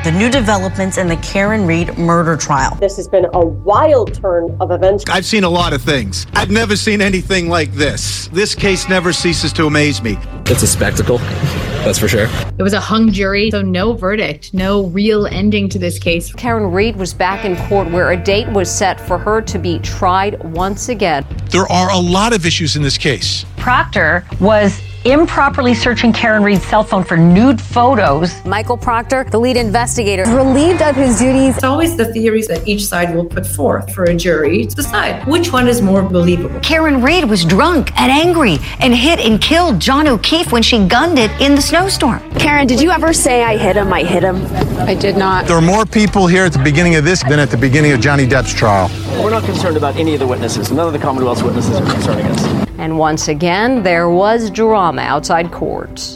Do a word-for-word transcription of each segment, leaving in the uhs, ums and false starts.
the new developments in the Karen Read murder trial. This has been a wild turn of events. I've seen a lot of things. I've never seen anything like this. This case never ceases to amaze me. It's a spectacle, that's for sure. It was a hung jury, so no verdict, no real ending to this case. Karen Read was back in court where a date was set for her to be tried once again. There are a lot of issues in this case. Proctor was improperly searching Karen Read's cell phone for nude photos. Michael Proctor, the lead investigator, relieved of his duties. It's always the theories that each side will put forth for a jury to decide which one is more believable. Karen Read was drunk and angry and hit and killed John O'Keefe when she gunned it in the snowstorm. Karen, did you ever say I hit him, I hit him? I did not. There are more people here at the beginning of this than at the beginning of Johnny Depp's trial. We're not concerned about any of the witnesses. None of the Commonwealth's witnesses are concerning us. And once again, there was drama outside court.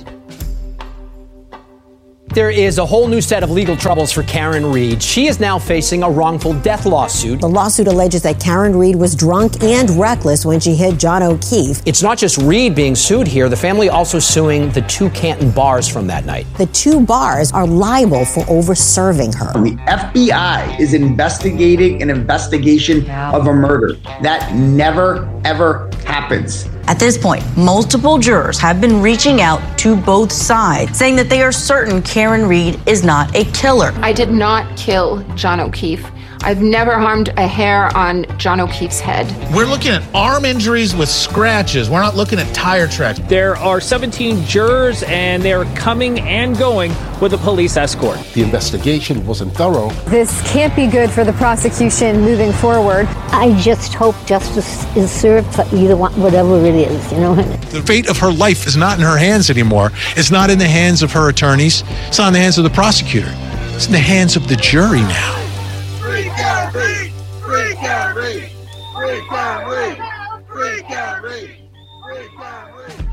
There is a whole new set of legal troubles for Karen Read. She is now facing a wrongful death lawsuit. The lawsuit alleges that Karen Read was drunk and reckless when she hit John O'Keefe. It's not just Read being sued here. The family also suing the two Canton bars from that night. The two bars are liable for over-serving her. The F B I is investigating an investigation of a murder. That never, ever happens. At this point, multiple jurors have been reaching out to both sides, saying that they are certain Karen Read is not a killer. I did not kill John O'Keefe. I've never harmed a hair on John O'Keefe's head. We're looking at arm injuries with scratches. We're not looking at tire tracks. There are seventeen jurors, and they're coming and going with a police escort. The investigation wasn't thorough. This can't be good for the prosecution moving forward. I just hope justice is served for either one, whatever it is, you know. The fate of her life is not in her hands anymore. It's not in the hands of her attorneys. It's not in the hands of the prosecutor. It's in the hands of the jury now. Free Karen Read! Free Karen Read! Free Karen Read! Free Karen Read! Free Karen Read!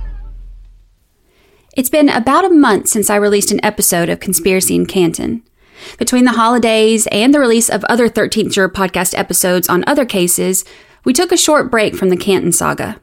It's been about a month since I released an episode of Conspiracy in Canton. Between the holidays and the release of other thirteenth Juror podcast episodes on other cases, we took a short break from the Canton saga.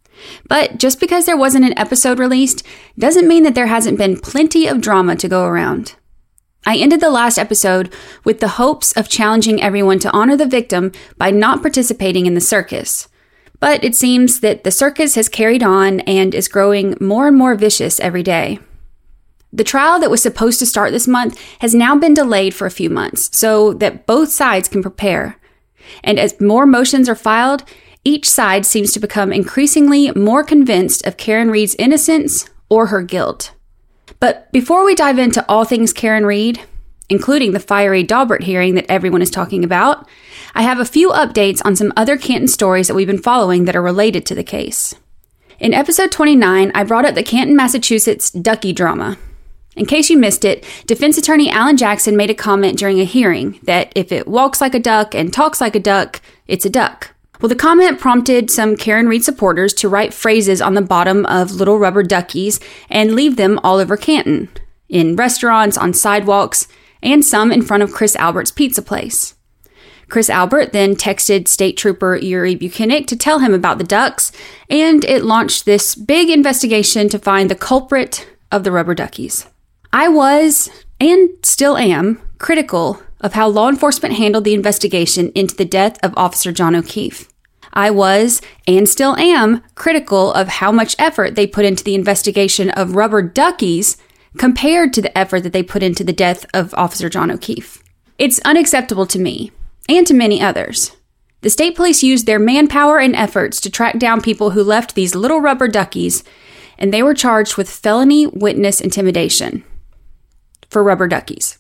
But just because there wasn't an episode released doesn't mean that there hasn't been plenty of drama to go around. I ended the last episode with the hopes of challenging everyone to honor the victim by not participating in the circus. But it seems that the circus has carried on and is growing more and more vicious every day. The trial that was supposed to start this month has now been delayed for a few months so that both sides can prepare. And as more motions are filed, each side seems to become increasingly more convinced of Karen Read's innocence or her guilt. But before we dive into all things Karen Read, including the fiery Daubert hearing that everyone is talking about, I have a few updates on some other Canton stories that we've been following that are related to the case. In episode twenty-nine, I brought up the Canton, Massachusetts ducky drama. In case you missed it, defense attorney Alan Jackson made a comment during a hearing that if it walks like a duck and talks like a duck, it's a duck. Well, the comment prompted some Karen Read supporters to write phrases on the bottom of little rubber duckies and leave them all over Canton, in restaurants, on sidewalks, and some in front of Chris Albert's pizza place. Chris Albert then texted State Trooper Yuri Buchanan to tell him about the ducks, and it launched this big investigation to find the culprit of the rubber duckies. I was, and still am, critical of how law enforcement handled the investigation into the death of Officer John O'Keefe. I was, and still am, critical of how much effort they put into the investigation of rubber duckies compared to the effort that they put into the death of Officer John O'Keefe. It's unacceptable to me, and to many others. The state police used their manpower and efforts to track down people who left these little rubber duckies, and they were charged with felony witness intimidation for rubber duckies.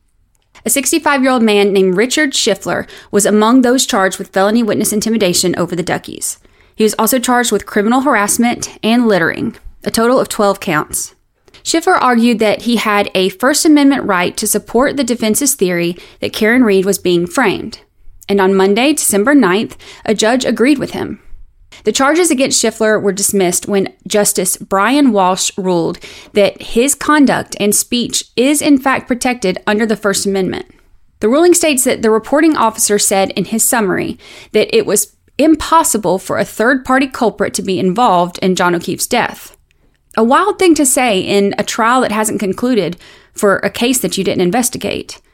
A sixty-five-year-old man named Richard Schiffler was among those charged with felony witness intimidation over the duckies. He was also charged with criminal harassment and littering, a total of twelve counts. Schiffler argued that he had a First Amendment right to support the defense's theory that Karen Read was being framed. And on Monday, December ninth, a judge agreed with him. The charges against Schiffler were dismissed when Justice Brian Walsh ruled that his conduct and speech is in fact protected under the First Amendment. The ruling states that the reporting officer said in his summary that it was impossible for a third-party culprit to be involved in John O'Keefe's death. A wild thing to say in a trial that hasn't concluded for a case that you didn't investigate.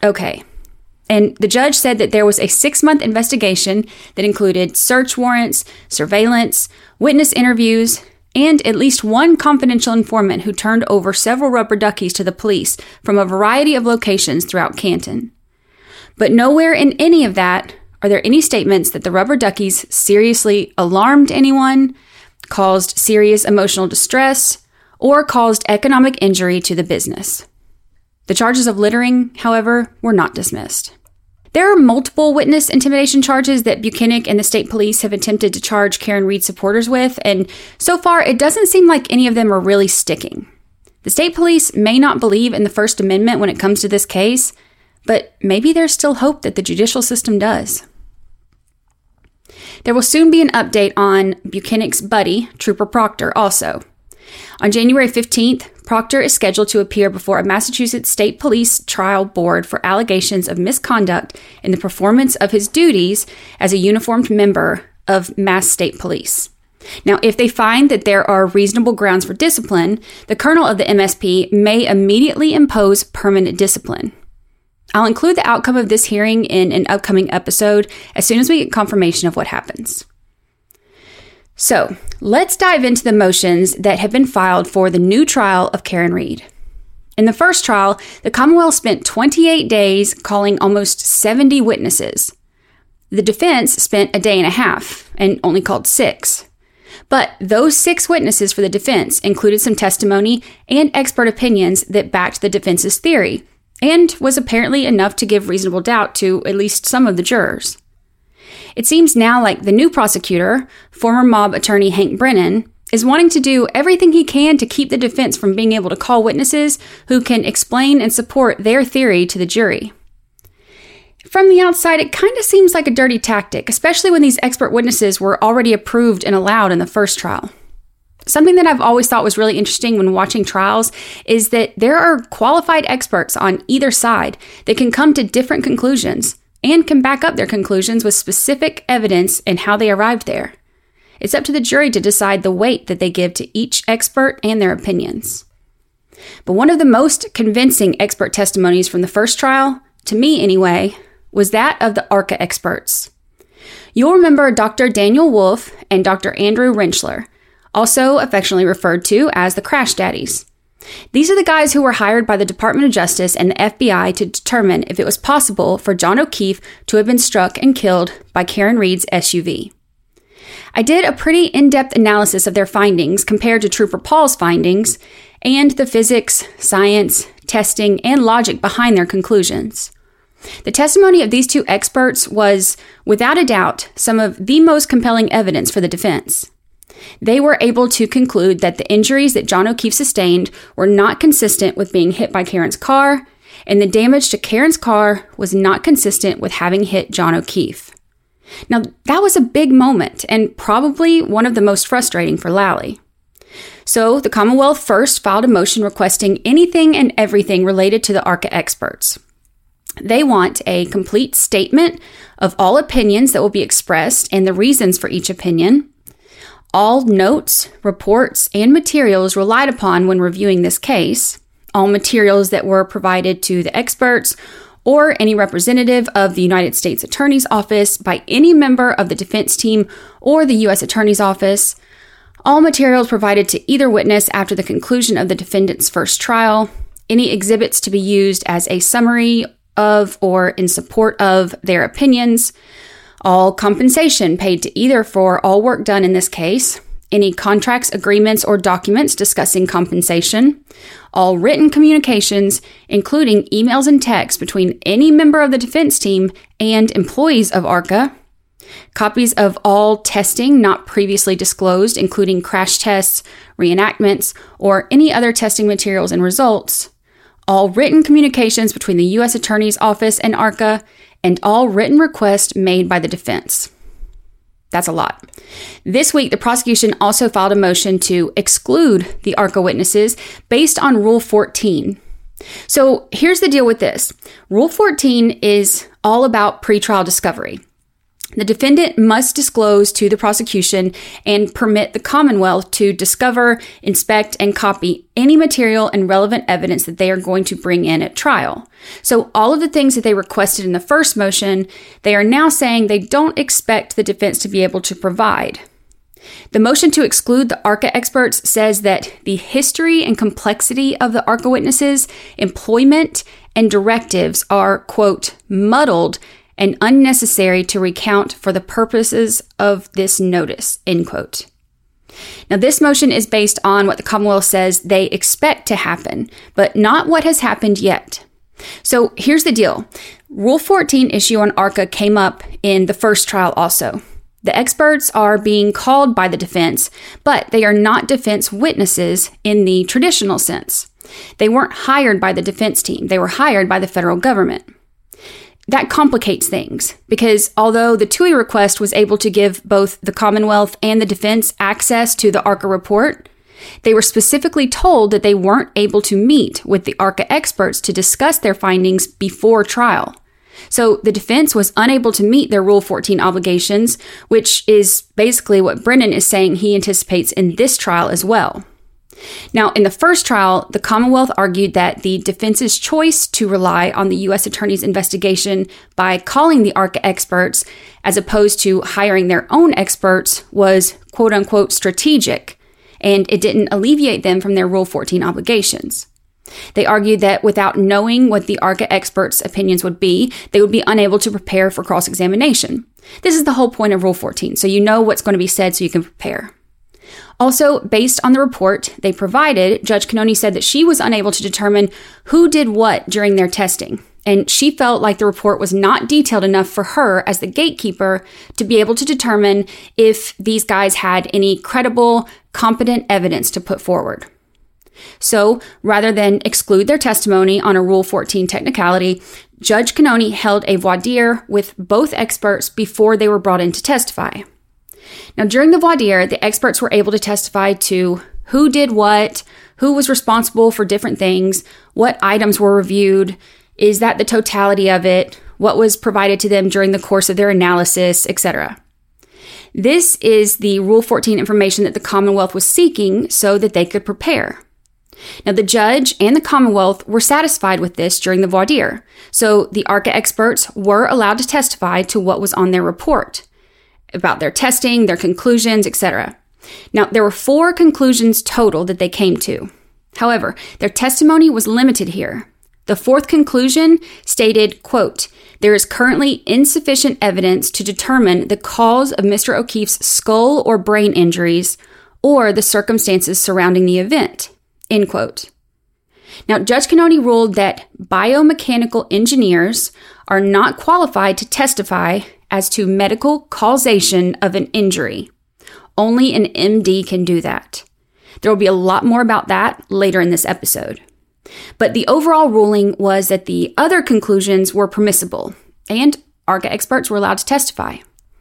Okay. And the judge said that there was a six-month investigation that included search warrants, surveillance, witness interviews, and at least one confidential informant who turned over several rubber duckies to the police from a variety of locations throughout Canton. But nowhere in any of that are there any statements that the rubber duckies seriously alarmed anyone, caused serious emotional distress, or caused economic injury to the business. The charges of littering, however, were not dismissed. There are multiple witness intimidation charges that Buchanan and the state police have attempted to charge Karen Read supporters with, and so far it doesn't seem like any of them are really sticking. The state police may not believe in the First Amendment when it comes to this case, but maybe there's still hope that the judicial system does. There will soon be an update on Buchanan's buddy, Trooper Proctor, also. On January fifteenth, Proctor is scheduled to appear before a Massachusetts State Police Trial Board for allegations of misconduct in the performance of his duties as a uniformed member of Mass State Police. Now, if they find that there are reasonable grounds for discipline, the colonel of the M S P may immediately impose permanent discipline. I'll include the outcome of this hearing in an upcoming episode as soon as we get confirmation of what happens. So, let's dive into the motions that have been filed for the new trial of Karen Read. In the first trial, the Commonwealth spent twenty-eight days calling almost seventy witnesses. The defense spent a day and a half and only called six. But those six witnesses for the defense included some testimony and expert opinions that backed the defense's theory, and was apparently enough to give reasonable doubt to at least some of the jurors. It seems now like the new prosecutor, former mob attorney Hank Brennan, is wanting to do everything he can to keep the defense from being able to call witnesses who can explain and support their theory to the jury. From the outside, it kind of seems like a dirty tactic, especially when these expert witnesses were already approved and allowed in the first trial. Something that I've always thought was really interesting when watching trials is that there are qualified experts on either side that can come to different conclusions and can back up their conclusions with specific evidence and how they arrived there. It's up to the jury to decide the weight that they give to each expert and their opinions. But one of the most convincing expert testimonies from the first trial, to me anyway, was that of the ARCA experts. You'll remember Doctor Daniel Wolf and Doctor Andrew Rentschler, also affectionately referred to as the Crash Daddies. These are the guys who were hired by the Department of Justice and the F B I to determine if it was possible for John O'Keefe to have been struck and killed by Karen Read's S U V. I did a pretty in-depth analysis of their findings compared to Trooper Paul's findings and the physics, science, testing, and logic behind their conclusions. The testimony of these two experts was, without a doubt, some of the most compelling evidence for the defense. They were able to conclude that the injuries that John O'Keefe sustained were not consistent with being hit by Karen's car, and the damage to Karen's car was not consistent with having hit John O'Keefe. Now, that was a big moment, and probably one of the most frustrating for Lally. So, the Commonwealth first filed a motion requesting anything and everything related to the ARCA experts. They want a complete statement of all opinions that will be expressed and the reasons for each opinion, all notes, reports, and materials relied upon when reviewing this case, all materials that were provided to the experts or any representative of the United States Attorney's Office by any member of the defense team or the U S Attorney's Office, all materials provided to either witness after the conclusion of the defendant's first trial, any exhibits to be used as a summary of or in support of their opinions, all compensation paid to either for all work done in this case, any contracts, agreements, or documents discussing compensation, all written communications, including emails and texts between any member of the defense team and employees of ARCA, copies of all testing not previously disclosed, including crash tests, reenactments, or any other testing materials and results, all written communications between the U S Attorney's Office and ARCA, and all written requests made by the defense. That's a lot. This week, the prosecution also filed a motion to exclude the ARCA witnesses based on Rule fourteen. So here's the deal with this. Rule fourteen is all about pretrial discovery. The defendant must disclose to the prosecution and permit the Commonwealth to discover, inspect, and copy any material and relevant evidence that they are going to bring in at trial. So all of the things that they requested in the first motion, they are now saying they don't expect the defense to be able to provide. The motion to exclude the ARCA experts says that the history and complexity of the ARCA witnesses' employment and directives are, quote, muddled and unnecessary to recount for the purposes of this notice, end quote. Now, this motion is based on what the Commonwealth says they expect to happen, but not what has happened yet. So here's the deal. Rule fourteen issue on ARCA came up in the first trial also. The experts are being called by the defense, but they are not defense witnesses in the traditional sense. They weren't hired by the defense team. They were hired by the federal government. That complicates things because although the T U I request was able to give both the Commonwealth and the defense access to the ARCA report, they were specifically told that they weren't able to meet with the ARCA experts to discuss their findings before trial. So the defense was unable to meet their Rule fourteen obligations, which is basically what Brennan is saying he anticipates in this trial as well. Now, in the first trial, the Commonwealth argued that the defense's choice to rely on the U S Attorney's investigation by calling the ARCA experts as opposed to hiring their own experts was quote-unquote strategic, and it didn't alleviate them from their Rule fourteen obligations. They argued that without knowing what the ARCA experts' opinions would be, they would be unable to prepare for cross-examination. This is the whole point of Rule fourteen, so you know what's going to be said so you can prepare. Also, based on the report they provided, Judge Cannone said that she was unable to determine who did what during their testing, and she felt like the report was not detailed enough for her as the gatekeeper to be able to determine if these guys had any credible, competent evidence to put forward. So, rather than exclude their testimony on a Rule fourteen technicality, Judge Cannone held a voir dire with both experts before they were brought in to testify. Now, during the voir dire, the experts were able to testify to who did what, who was responsible for different things, what items were reviewed, is that the totality of it, what was provided to them during the course of their analysis, et cetera. This is the Rule fourteen information that the Commonwealth was seeking so that they could prepare. Now, the judge and the Commonwealth were satisfied with this during the voir dire, so the ARCA experts were allowed to testify to what was on their report, about their testing, their conclusions, et cetera. Now, there were four conclusions total that they came to. However, their testimony was limited here. The fourth conclusion stated, quote, "There is currently insufficient evidence to determine the cause of Mister O'Keefe's skull or brain injuries or the circumstances surrounding the event," end quote. Now, Judge Cannone ruled that biomechanical engineers are not qualified to testify as to medical causation of an injury. Only an M D can do that. There will be a lot more about that later in this episode. But the overall ruling was that the other conclusions were permissible, and ARCA experts were allowed to testify.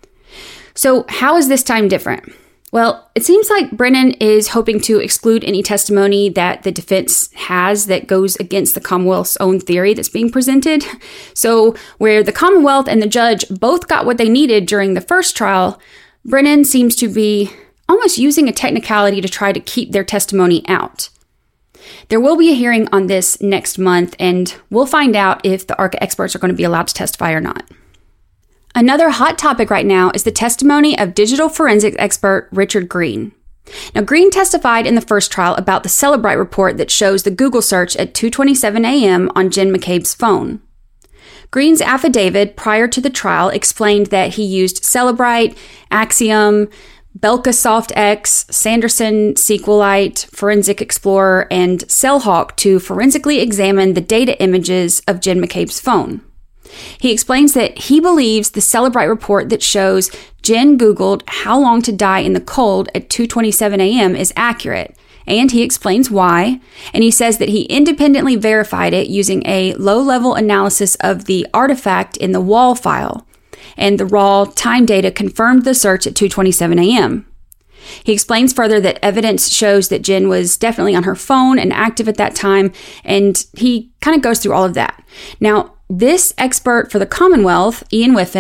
So how is this time different? Well, it seems like Brennan is hoping to exclude any testimony that the defense has that goes against the Commonwealth's own theory that's being presented. So where the Commonwealth and the judge both got what they needed during the first trial, Brennan seems to be almost using a technicality to try to keep their testimony out. There will be a hearing on this next month, and we'll find out if the ARCA experts are going to be allowed to testify or not. Another hot topic right now is the testimony of digital forensics expert Richard Green. Now, Green testified in the first trial about the Cellebrite report that shows the Google search at two twenty-seven a.m. on Jen McCabe's phone. Green's affidavit prior to the trial explained that he used Cellebrite, Axiom, Belka SoftX, Sanderson SQLite, Forensic Explorer, and Cellhawk to forensically examine the data images of Jen McCabe's phone. He explains that he believes the Cellebrite report that shows Jen Googled how long to die in the cold at two twenty-seven a.m. is accurate, and he explains why, and he says that he independently verified it using a low-level analysis of the artifact in the wall file, and the raw time data confirmed the search at two twenty-seven a.m. He explains further that evidence shows that Jen was definitely on her phone and active at that time, and he kind of goes through all of that. Now, this expert for the Commonwealth, Ian Whiffen,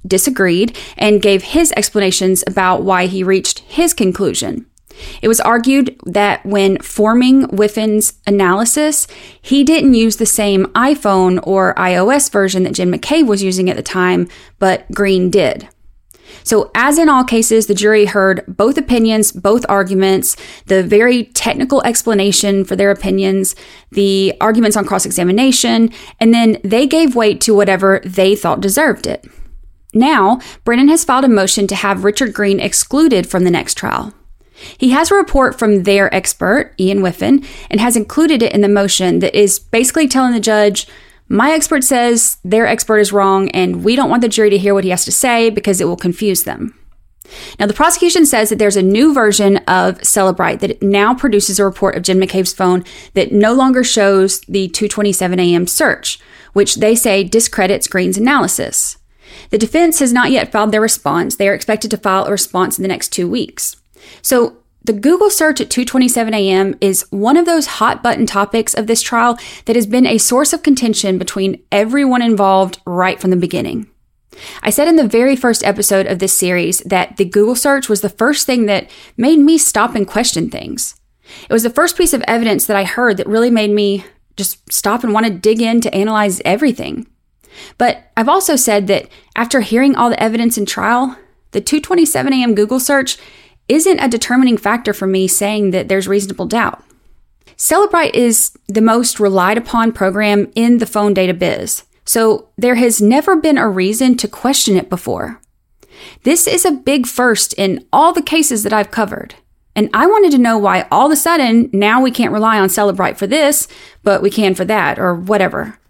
disagreed and gave his explanations about why he reached his conclusion. It was argued that when forming Whiffin's analysis, he didn't use the same iPhone or iOS version that Jim McCabe was using at the time, but Green did. So as in all cases, the jury heard both opinions, both arguments, the very technical explanation for their opinions, the arguments on cross-examination, and then they gave weight to whatever they thought deserved it. Now, Brennan has filed a motion to have Richard Green excluded from the next trial. He has a report from their expert, Ian Whiffin, and has included it in the motion that is basically telling the judge, my expert says their expert is wrong, and we don't want the jury to hear what he has to say because it will confuse them. Now, the prosecution says that there's a new version of Cellebrite that now produces a report of Jim McCabe's phone that no longer shows the two twenty-seven a.m. search, which they say discredits Green's analysis. The defense has not yet filed their response. They are expected to file a response in the next two weeks. So the Google search at two twenty-seven a.m. is one of those hot button topics of this trial that has been a source of contention between everyone involved right from the beginning. I said in the very first episode of this series that the Google search was the first thing that made me stop and question things. It was the first piece of evidence that I heard that really made me just stop and want to dig in to analyze everything. But I've also said that after hearing all the evidence in trial, the two twenty-seven a.m. Google search isn't a determining factor for me saying that there's reasonable doubt. Cellebrite is the most relied upon program in the phone data biz, so there has never been a reason to question it before. This is a big first in all the cases that I've covered, and I wanted to know why all of a sudden now we can't rely on Cellebrite for this, but we can for that, or whatever.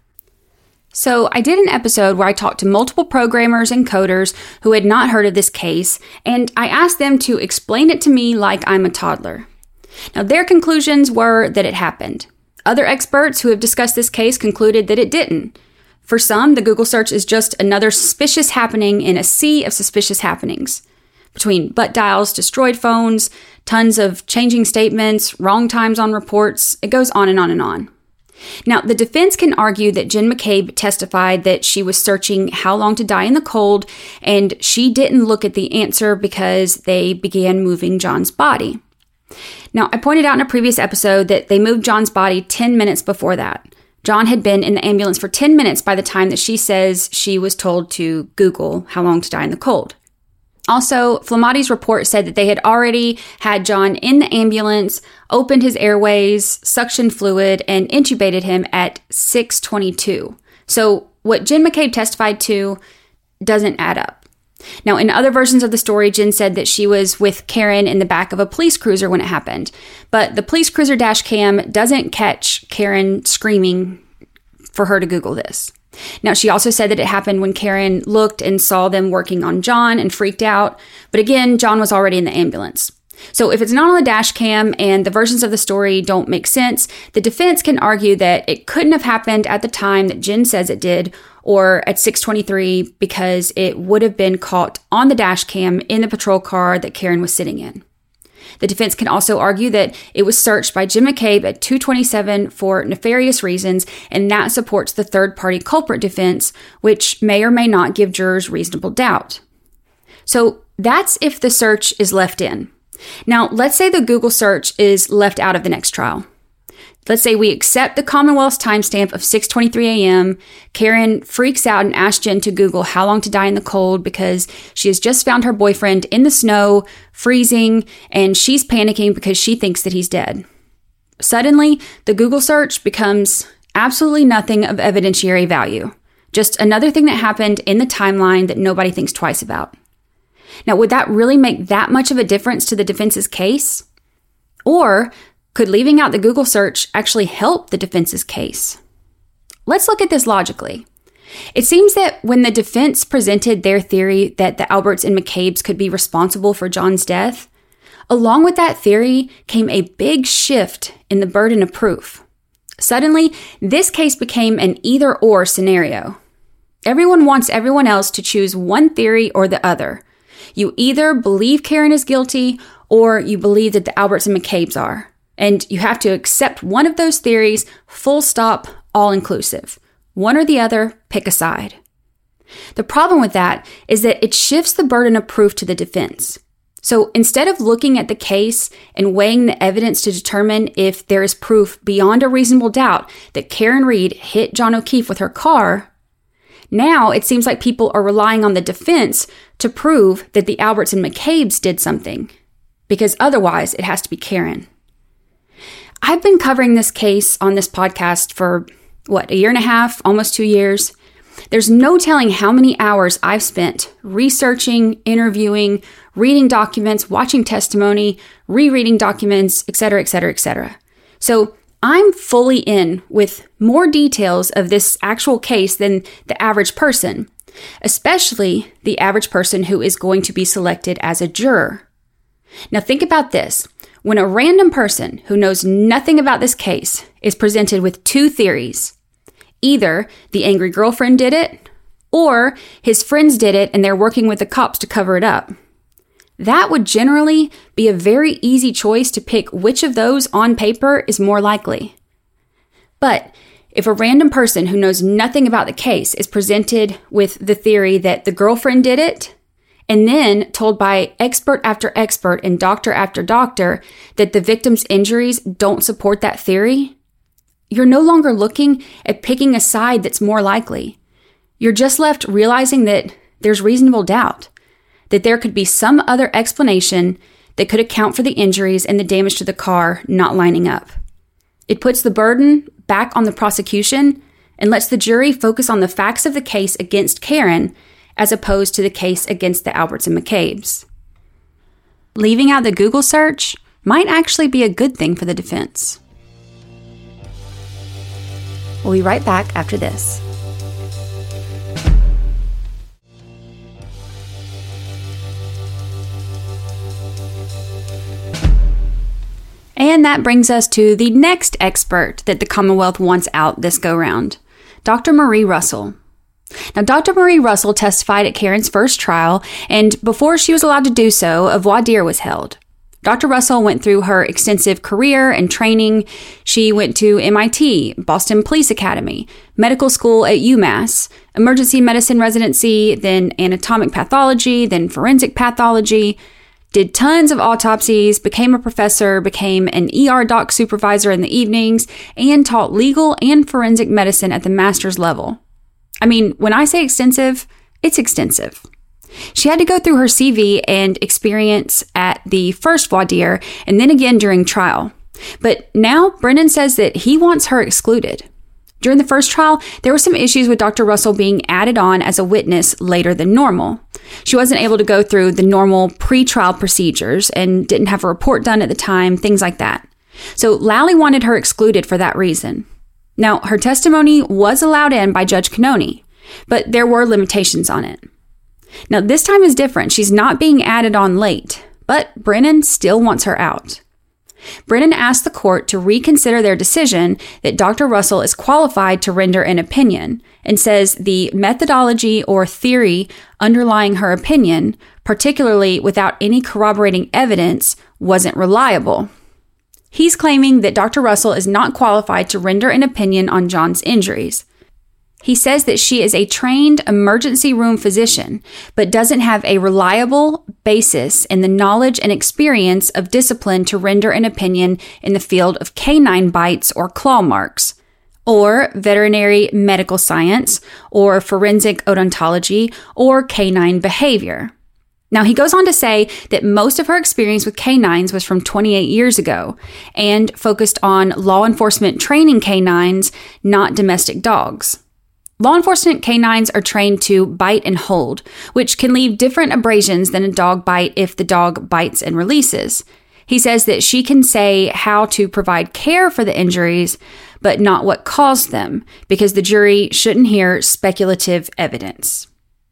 So I did an episode where I talked to multiple programmers and coders who had not heard of this case, and I asked them to explain it to me like I'm a toddler. Now, their conclusions were that it happened. Other experts who have discussed this case concluded that it didn't. For some, the Google search is just another suspicious happening in a sea of suspicious happenings. Between butt dials, destroyed phones, tons of changing statements, wrong times on reports, it goes on and on and on. Now, the defense can argue that Jen McCabe testified that she was searching how long to die in the cold, and she didn't look at the answer because they began moving John's body. Now, I pointed out in a previous episode that they moved John's body ten minutes before that. John had been in the ambulance for ten minutes by the time that she says she was told to Google how long to die in the cold. Also, Flamati's report said that they had already had John in the ambulance, opened his airways, suctioned fluid, and intubated him at six twenty-two. So what Jen McCabe testified to doesn't add up. Now, in other versions of the story, Jen said that she was with Karen in the back of a police cruiser when it happened. But the police cruiser dash cam doesn't catch Karen screaming for her to Google this. Now, she also said that it happened when Karen looked and saw them working on John and freaked out. But again, John was already in the ambulance. So if it's not on the dash cam and the versions of the story don't make sense, the defense can argue that it couldn't have happened at the time that Jen says it did, or at six twenty-three, because it would have been caught on the dash cam in the patrol car that Karen was sitting in. The defense can also argue that it was searched by Jim McCabe at two twenty-seven for nefarious reasons, and that supports the third-party culprit defense, which may or may not give jurors reasonable doubt. So that's if the search is left in. Now, let's say the Google search is left out of the next trial. Let's say we accept the Commonwealth's timestamp of six twenty-three a.m. Karen freaks out and asks Jen to Google how long to die in the cold because she has just found her boyfriend in the snow, freezing, and she's panicking because she thinks that he's dead. Suddenly, the Google search becomes absolutely nothing of evidentiary value. Just another thing that happened in the timeline that nobody thinks twice about. Now, would that really make that much of a difference to the defense's case? Or could leaving out the Google search actually help the defense's case? Let's look at this logically. It seems that when the defense presented their theory that the Alberts and McCabes could be responsible for John's death, along with that theory came a big shift in the burden of proof. Suddenly, this case became an either-or scenario. Everyone wants everyone else to choose one theory or the other. You either believe Karen is guilty or you believe that the Alberts and McCabes are. And you have to accept one of those theories, full stop, all inclusive. One or the other, pick a side. The problem with that is that it shifts the burden of proof to the defense. So instead of looking at the case and weighing the evidence to determine if there is proof beyond a reasonable doubt that Karen Read hit John O'Keefe with her car, now it seems like people are relying on the defense to prove that the Alberts and McCabe's did something, because otherwise it has to be Karen. I've been covering this case on this podcast for, what, a year and a half, almost two years. There's no telling how many hours I've spent researching, interviewing, reading documents, watching testimony, rereading documents, et cetera, et cetera, et cetera. So I'm fully in with more details of this actual case than the average person, especially the average person who is going to be selected as a juror. Now think about this. When a random person who knows nothing about this case is presented with two theories, either the angry girlfriend did it, or his friends did it and they're working with the cops to cover it up, that would generally be a very easy choice to pick which of those on paper is more likely. But if a random person who knows nothing about the case is presented with the theory that the girlfriend did it, and then told by expert after expert and doctor after doctor that the victim's injuries don't support that theory, you're no longer looking at picking a side that's more likely. You're just left realizing that there's reasonable doubt, that there could be some other explanation that could account for the injuries and the damage to the car not lining up. It puts the burden back on the prosecution and lets the jury focus on the facts of the case against Karen as opposed to the case against the Alberts and McCabe's. Leaving out the Google search might actually be a good thing for the defense. We'll be right back after this. And that brings us to the next expert that the Commonwealth wants out this go-round, Doctor Marie Russell. Now, Doctor Marie Russell testified at Karen's first trial, and before she was allowed to do so, a voir dire was held. Doctor Russell went through her extensive career and training. She went to M I T, Boston Police Academy, medical school at UMass, emergency medicine residency, then anatomic pathology, then forensic pathology, did tons of autopsies, became a professor, became an E R doc supervisor in the evenings, and taught legal and forensic medicine at the master's level. I mean, when I say extensive, it's extensive. She had to go through her C V and experience at the first voir dire and then again during trial. But now Brennan says that he wants her excluded. During the first trial, there were some issues with Doctor Russell being added on as a witness later than normal. She wasn't able to go through the normal pre-trial procedures and didn't have a report done at the time, things like that. So Lally wanted her excluded for that reason. Now, her testimony was allowed in by Judge Cannoni, but there were limitations on it. Now, this time is different. She's not being added on late, but Brennan still wants her out. Brennan asked the court to reconsider their decision that Doctor Russell is qualified to render an opinion and says the methodology or theory underlying her opinion, particularly without any corroborating evidence, wasn't reliable. He's claiming that Doctor Russell is not qualified to render an opinion on John's injuries. He says that she is a trained emergency room physician, but doesn't have a reliable basis in the knowledge and experience of discipline to render an opinion in the field of canine bites or claw marks, or veterinary medical science, or forensic odontology, or canine behavior. Now, he goes on to say that most of her experience with canines was from twenty-eight years ago and focused on law enforcement training canines, not domestic dogs. Law enforcement canines are trained to bite and hold, which can leave different abrasions than a dog bite if the dog bites and releases. He says that she can say how to provide care for the injuries, but not what caused them, because the jury shouldn't hear speculative evidence.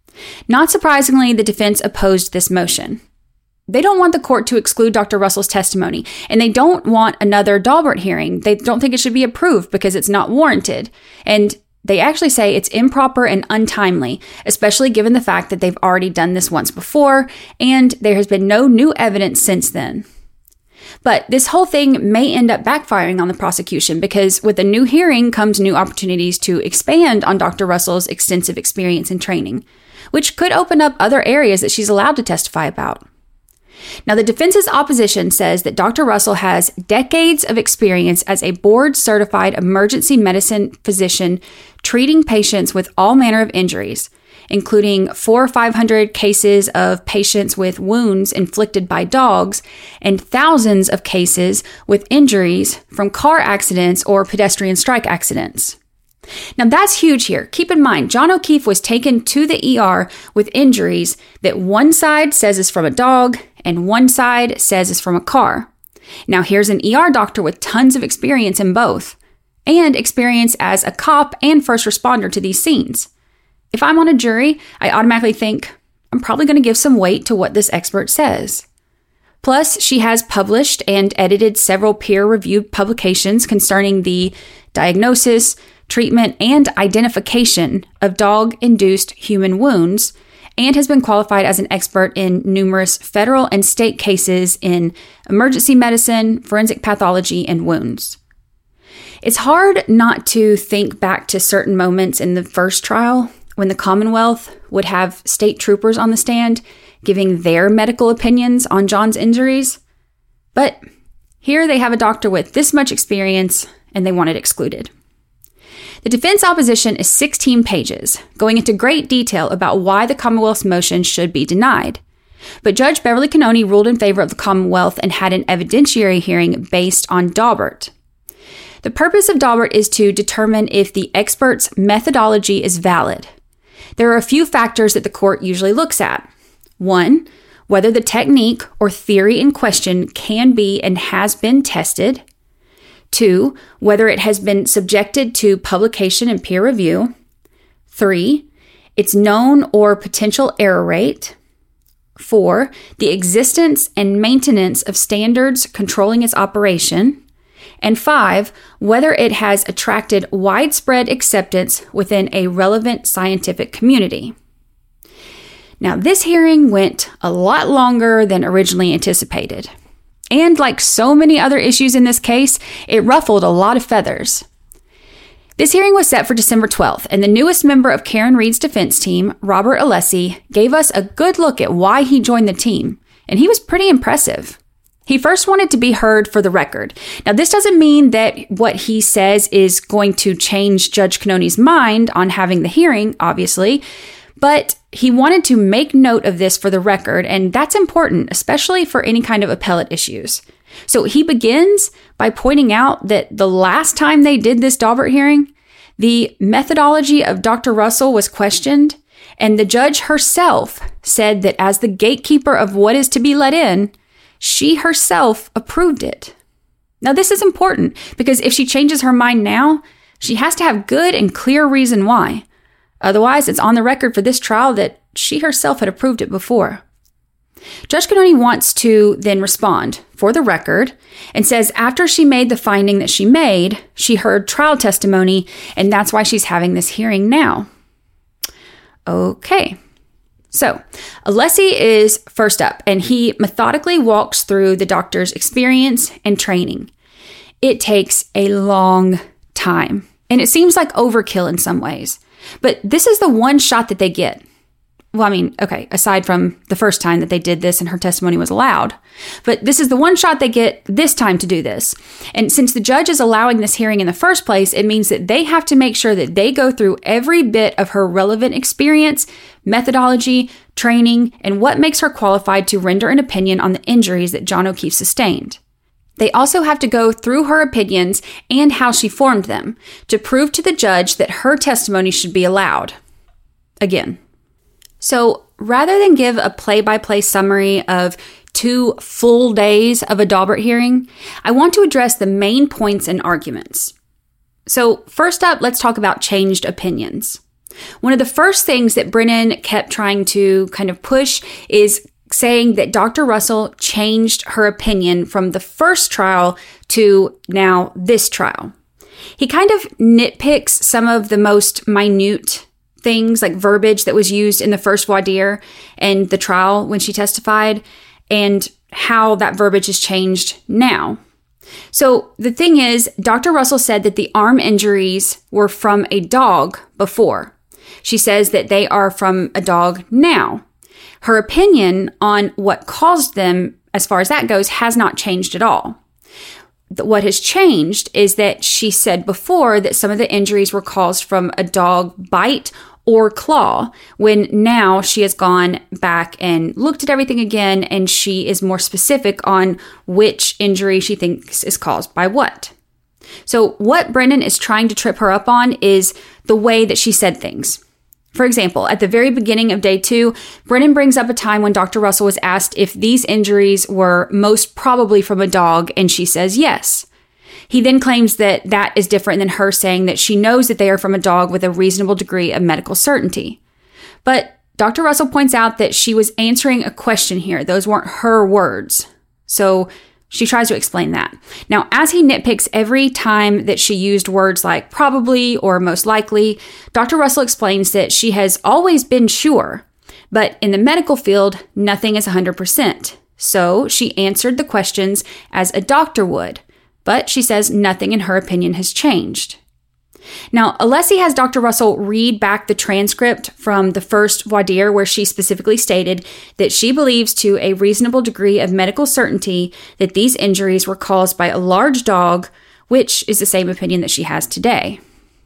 Not surprisingly, the defense opposed this motion. They don't want the court to exclude Doctor Russell's testimony, and they don't want another Daubert hearing. They don't think it should be approved because it's not warranted. And they actually say it's improper and untimely, especially given the fact that they've already done this once before, and there has been no new evidence since then. But this whole thing may end up backfiring on the prosecution because with a new hearing comes new opportunities to expand on Doctor Russell's extensive experience and training, which could open up other areas that she's allowed to testify about. Now, the defense's opposition says that Doctor Russell has decades of experience as a board-certified emergency medicine physician treating patients with all manner of injuries, including four or five hundred cases of patients with wounds inflicted by dogs and thousands of cases with injuries from car accidents or pedestrian strike accidents. Now that's huge here. Keep in mind, John O'Keefe was taken to the E R with injuries that one side says is from a dog and one side says is from a car. Now here's an E R doctor with tons of experience in both, and experience as a cop and first responder to these scenes. If I'm on a jury, I automatically think, I'm probably going to give some weight to what this expert says. Plus, she has published and edited several peer-reviewed publications concerning the diagnosis, treatment, and identification of dog-induced human wounds, and has been qualified as an expert in numerous federal and state cases in emergency medicine, forensic pathology, and wounds. It's hard not to think back to certain moments in the first trial when the Commonwealth would have state troopers on the stand giving their medical opinions on John's injuries. But here they have a doctor with this much experience and they want it excluded. The defense opposition is sixteen pages, going into great detail about why the Commonwealth's motion should be denied. But Judge Beverly Cannoni ruled in favor of the Commonwealth and had an evidentiary hearing based on Daubert. The purpose of Daubert is to determine if the expert's methodology is valid. There are a few factors that the court usually looks at. One, whether the technique or theory in question can be and has been tested. Two, whether it has been subjected to publication and peer review. Three, its known or potential error rate. Four, the existence and maintenance of standards controlling its operation. And five, whether it has attracted widespread acceptance within a relevant scientific community. Now, this hearing went a lot longer than originally anticipated. And like so many other issues in this case, it ruffled a lot of feathers. This hearing was set for December twelfth, and the newest member of Karen Read's defense team, Robert Alessi, gave us a good look at why he joined the team, and he was pretty impressive. He first wanted to be heard for the record. Now, this doesn't mean that what he says is going to change Judge Cannoni's mind on having the hearing, obviously, but he wanted to make note of this for the record, and that's important, especially for any kind of appellate issues. So he begins by pointing out that the last time they did this Daubert hearing, the methodology of Doctor Russell was questioned, and the judge herself said that as the gatekeeper of what is to be let in, she herself approved it. Now, this is important because if she changes her mind now, she has to have good and clear reason why. Otherwise, it's on the record for this trial that she herself had approved it before. Judge Cannoni wants to then respond for the record and says after she made the finding that she made, she heard trial testimony, and that's why she's having this hearing now. Okay. So, Alessi is first up, and he methodically walks through the doctor's experience and training. It takes a long time, and it seems like overkill in some ways. But this is the one shot that they get. Well, I mean, okay, aside from the first time that they did this and her testimony was allowed. But this is the one shot they get this time to do this. And since the judge is allowing this hearing in the first place, it means that they have to make sure that they go through every bit of her relevant experience, methodology, training, and what makes her qualified to render an opinion on the injuries that John O'Keefe sustained. They also have to go through her opinions and how she formed them to prove to the judge that her testimony should be allowed. Again. So rather than give a play-by-play summary of two full days of a Daubert hearing, I want to address the main points and arguments. So first up, let's talk about changed opinions. One of the first things that Brennan kept trying to kind of push is saying that Doctor Russell changed her opinion from the first trial to now this trial. He kind of nitpicks some of the most minute things like verbiage that was used in the first voir dire and the trial when she testified. And how that verbiage is changed now. So the thing is, Doctor Russell said that the arm injuries were from a dog before. She says that they are from a dog now. Her opinion on what caused them, as far as that goes, has not changed at all. What has changed is that she said before that some of the injuries were caused from a dog bite or claw, when now she has gone back and looked at everything again, and she is more specific on which injury she thinks is caused by what. So what Brennan is trying to trip her up on is the way that she said things. For example, at the very beginning of day two, Brennan brings up a time when Doctor Russell was asked if these injuries were most probably from a dog, and she says yes. He then claims that that is different than her saying that she knows that they are from a dog with a reasonable degree of medical certainty. But Doctor Russell points out that she was answering a question here. Those weren't her words. So she tries to explain that. Now, as he nitpicks every time that she used words like probably or most likely, Doctor Russell explains that she has always been sure, but in the medical field, nothing is one hundred percent. So she answered the questions as a doctor would. But she says nothing in her opinion has changed. Now, Alessi has Doctor Russell read back the transcript from the first voir dire where she specifically stated that she believes to a reasonable degree of medical certainty that these injuries were caused by a large dog, which is the same opinion that she has today.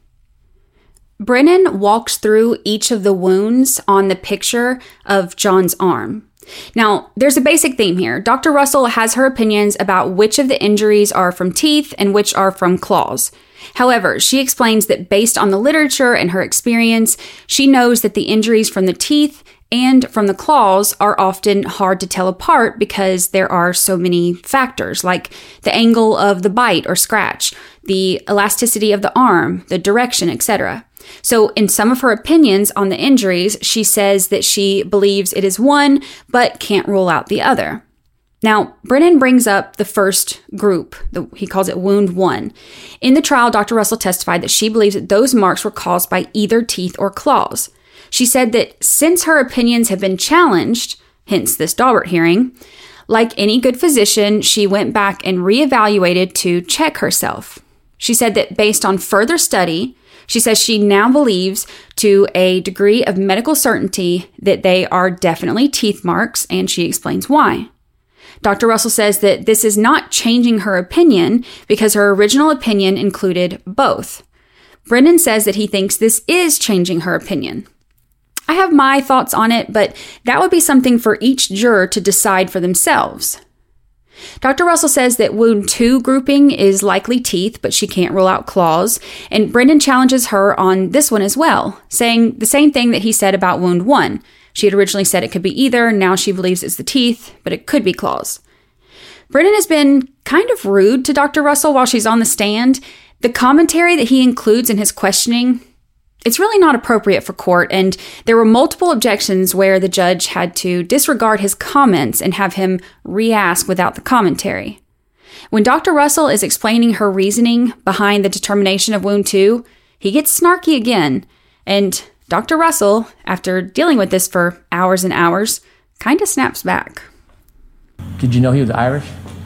Brennan walks through each of the wounds on the picture of John's arm. Now, there's a basic theme here. Doctor Russell has her opinions about which of the injuries are from teeth and which are from claws. However, she explains that based on the literature and her experience, she knows that the injuries from the teeth and from the claws are often hard to tell apart because there are so many factors like the angle of the bite or scratch, the elasticity of the arm, the direction, et cetera. So in some of her opinions on the injuries, she says that she believes it is one, but can't rule out the other. Now, Brennan brings up the first group, the, he calls it wound one. In the trial, Doctor Russell testified that she believes that those marks were caused by either teeth or claws. She said that since her opinions have been challenged, hence this Daubert hearing, like any good physician, she went back and reevaluated to check herself. She said that based on further study, she says she now believes to a degree of medical certainty that they are definitely teeth marks, and she explains why. Doctor Russell says that this is not changing her opinion because her original opinion included both. Brennan says that he thinks this is changing her opinion. I have my thoughts on it, but that would be something for each juror to decide for themselves. Doctor Russell says that wound two grouping is likely teeth, but she can't rule out claws, and Brennan challenges her on this one as well, saying the same thing that he said about wound one. She had originally said it could be either, now she believes it's the teeth, but it could be claws. Brennan has been kind of rude to Doctor Russell while she's on the stand. The commentary that he includes in his questioning, it's really not appropriate for court, and there were multiple objections where the judge had to disregard his comments and have him re-ask without the commentary. When Doctor Russell is explaining her reasoning behind the determination of wound two, he gets snarky again, and Doctor Russell, after dealing with this for hours and hours, kind of snaps back. Did you know he was Irish?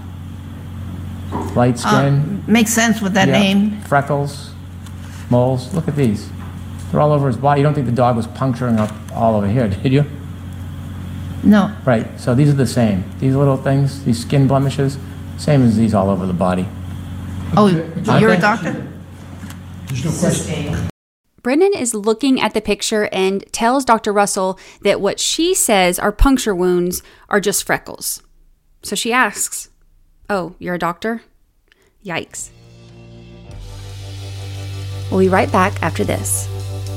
Light skin? Uh, makes sense with that yeah. name. Freckles, moles. Look at these. They're all over his body. You don't think the dog was puncturing up all over here, did you? No. Right. So these are the same. These little things, these skin blemishes, same as these all over the body. Oh, you're a doctor? There's no question. Brennan is looking at the picture and tells Doctor Russell that what she says are puncture wounds are just freckles. So she asks, "Oh, you're a doctor?" Yikes. We'll be right back after this.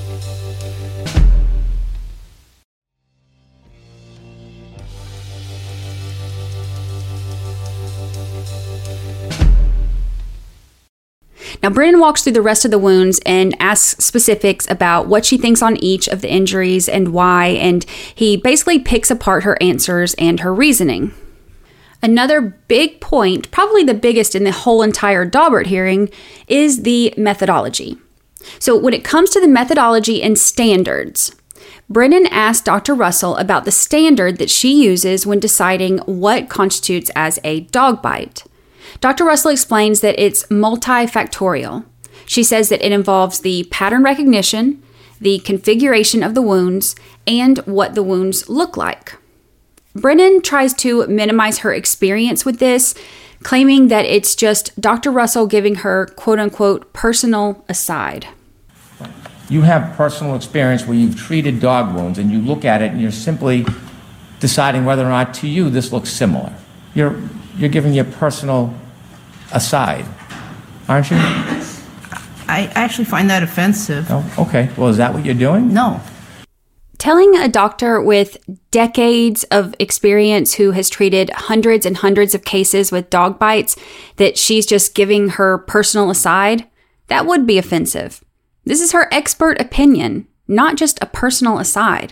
Now, Brennan walks through the rest of the wounds and asks specifics about what she thinks on each of the injuries and why, and he basically picks apart her answers and her reasoning. Another big point, probably the biggest in the whole entire Daubert hearing, is the methodology. So when it comes to the methodology and standards, Brennan asked Doctor Russell about the standard that she uses when deciding what constitutes as a dog bite. Doctor Russell explains that it's multifactorial. She says that it involves the pattern recognition, the configuration of the wounds, and what the wounds look like. Brennan tries to minimize her experience with this, claiming that it's just Doctor Russell giving her quote-unquote personal aside. You have personal experience where you've treated dog wounds and you look at it and you're simply deciding whether or not to you this looks similar. You're, you're giving your personal aside, aren't you? I actually find that offensive. Oh, okay. Well, is that what you're doing? No. Telling a doctor with decades of experience who has treated hundreds and hundreds of cases with dog bites that she's just giving her personal aside, that would be offensive. This is her expert opinion, not just a personal aside.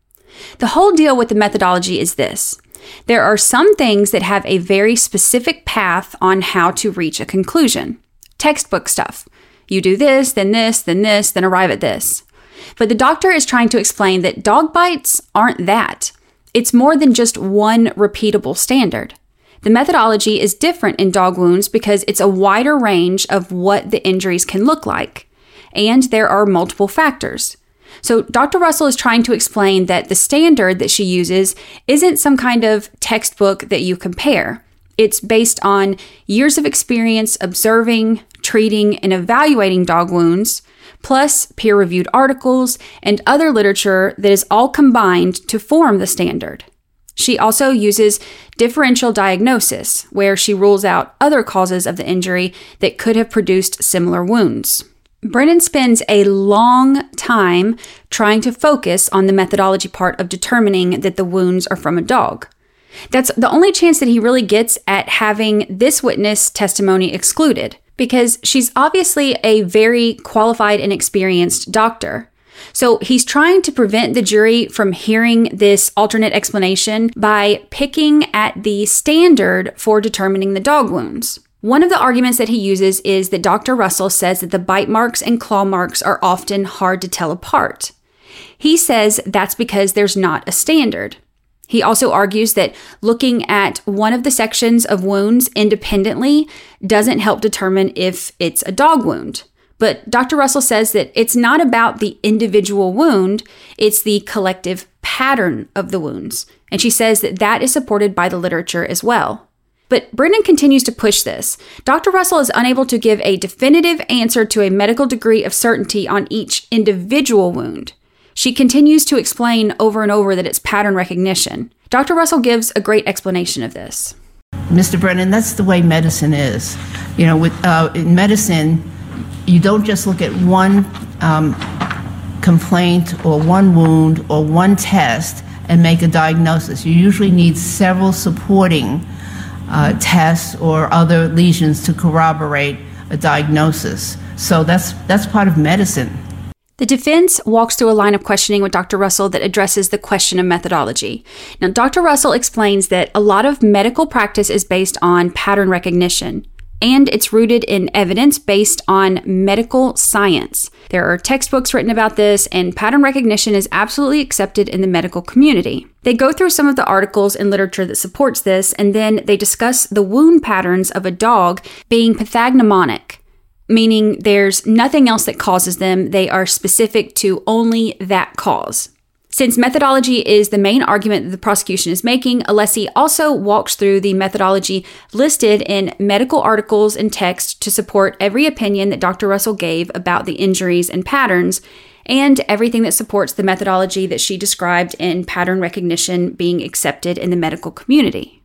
The whole deal with the methodology is this. There are some things that have a very specific path on how to reach a conclusion. Textbook stuff. You do this, then this, then this, then arrive at this. But the doctor is trying to explain that dog bites aren't that. It's more than just one repeatable standard. The methodology is different in dog wounds because it's a wider range of what the injuries can look like. And there are multiple factors. So Doctor Russell is trying to explain that the standard that she uses isn't some kind of textbook that you compare. It's based on years of experience observing, treating, and evaluating dog wounds, plus peer-reviewed articles and other literature that is all combined to form the standard. She also uses differential diagnosis, where she rules out other causes of the injury that could have produced similar wounds. Brennan spends a long time trying to focus on the methodology part of determining that the wounds are from a dog. That's the only chance that he really gets at having this witness testimony excluded, because she's obviously a very qualified and experienced doctor. So he's trying to prevent the jury from hearing this alternate explanation by picking at the standard for determining the dog wounds. One of the arguments that he uses is that Doctor Russell says that the bite marks and claw marks are often hard to tell apart. He says that's because there's not a standard. He also argues that looking at one of the sections of wounds independently doesn't help determine if it's a dog wound. But Doctor Russell says that it's not about the individual wound, it's the collective pattern of the wounds. And she says that that is supported by the literature as well. But Brennan continues to push this. Doctor Russell is unable to give a definitive answer to a medical degree of certainty on each individual wound. She continues to explain over and over that it's pattern recognition. Doctor Russell gives a great explanation of this. Mister Brennan, that's the way medicine is. You know, with uh, in medicine, you don't just look at one um, complaint or one wound or one test and make a diagnosis. You usually need several supporting uh, tests or other lesions to corroborate a diagnosis. So that's that's part of medicine. The defense walks through a line of questioning with Doctor Russell that addresses the question of methodology. Now, Doctor Russell explains that a lot of medical practice is based on pattern recognition, and it's rooted in evidence based on medical science. There are textbooks written about this, and pattern recognition is absolutely accepted in the medical community. They go through some of the articles and literature that supports this, and then they discuss the wound patterns of a dog being pathognomonic, meaning there's nothing else that causes them. They are specific to only that cause. Since methodology is the main argument that the prosecution is making, Alessi also walks through the methodology listed in medical articles and text to support every opinion that Doctor Russell gave about the injuries and patterns, and everything that supports the methodology that she described in pattern recognition being accepted in the medical community.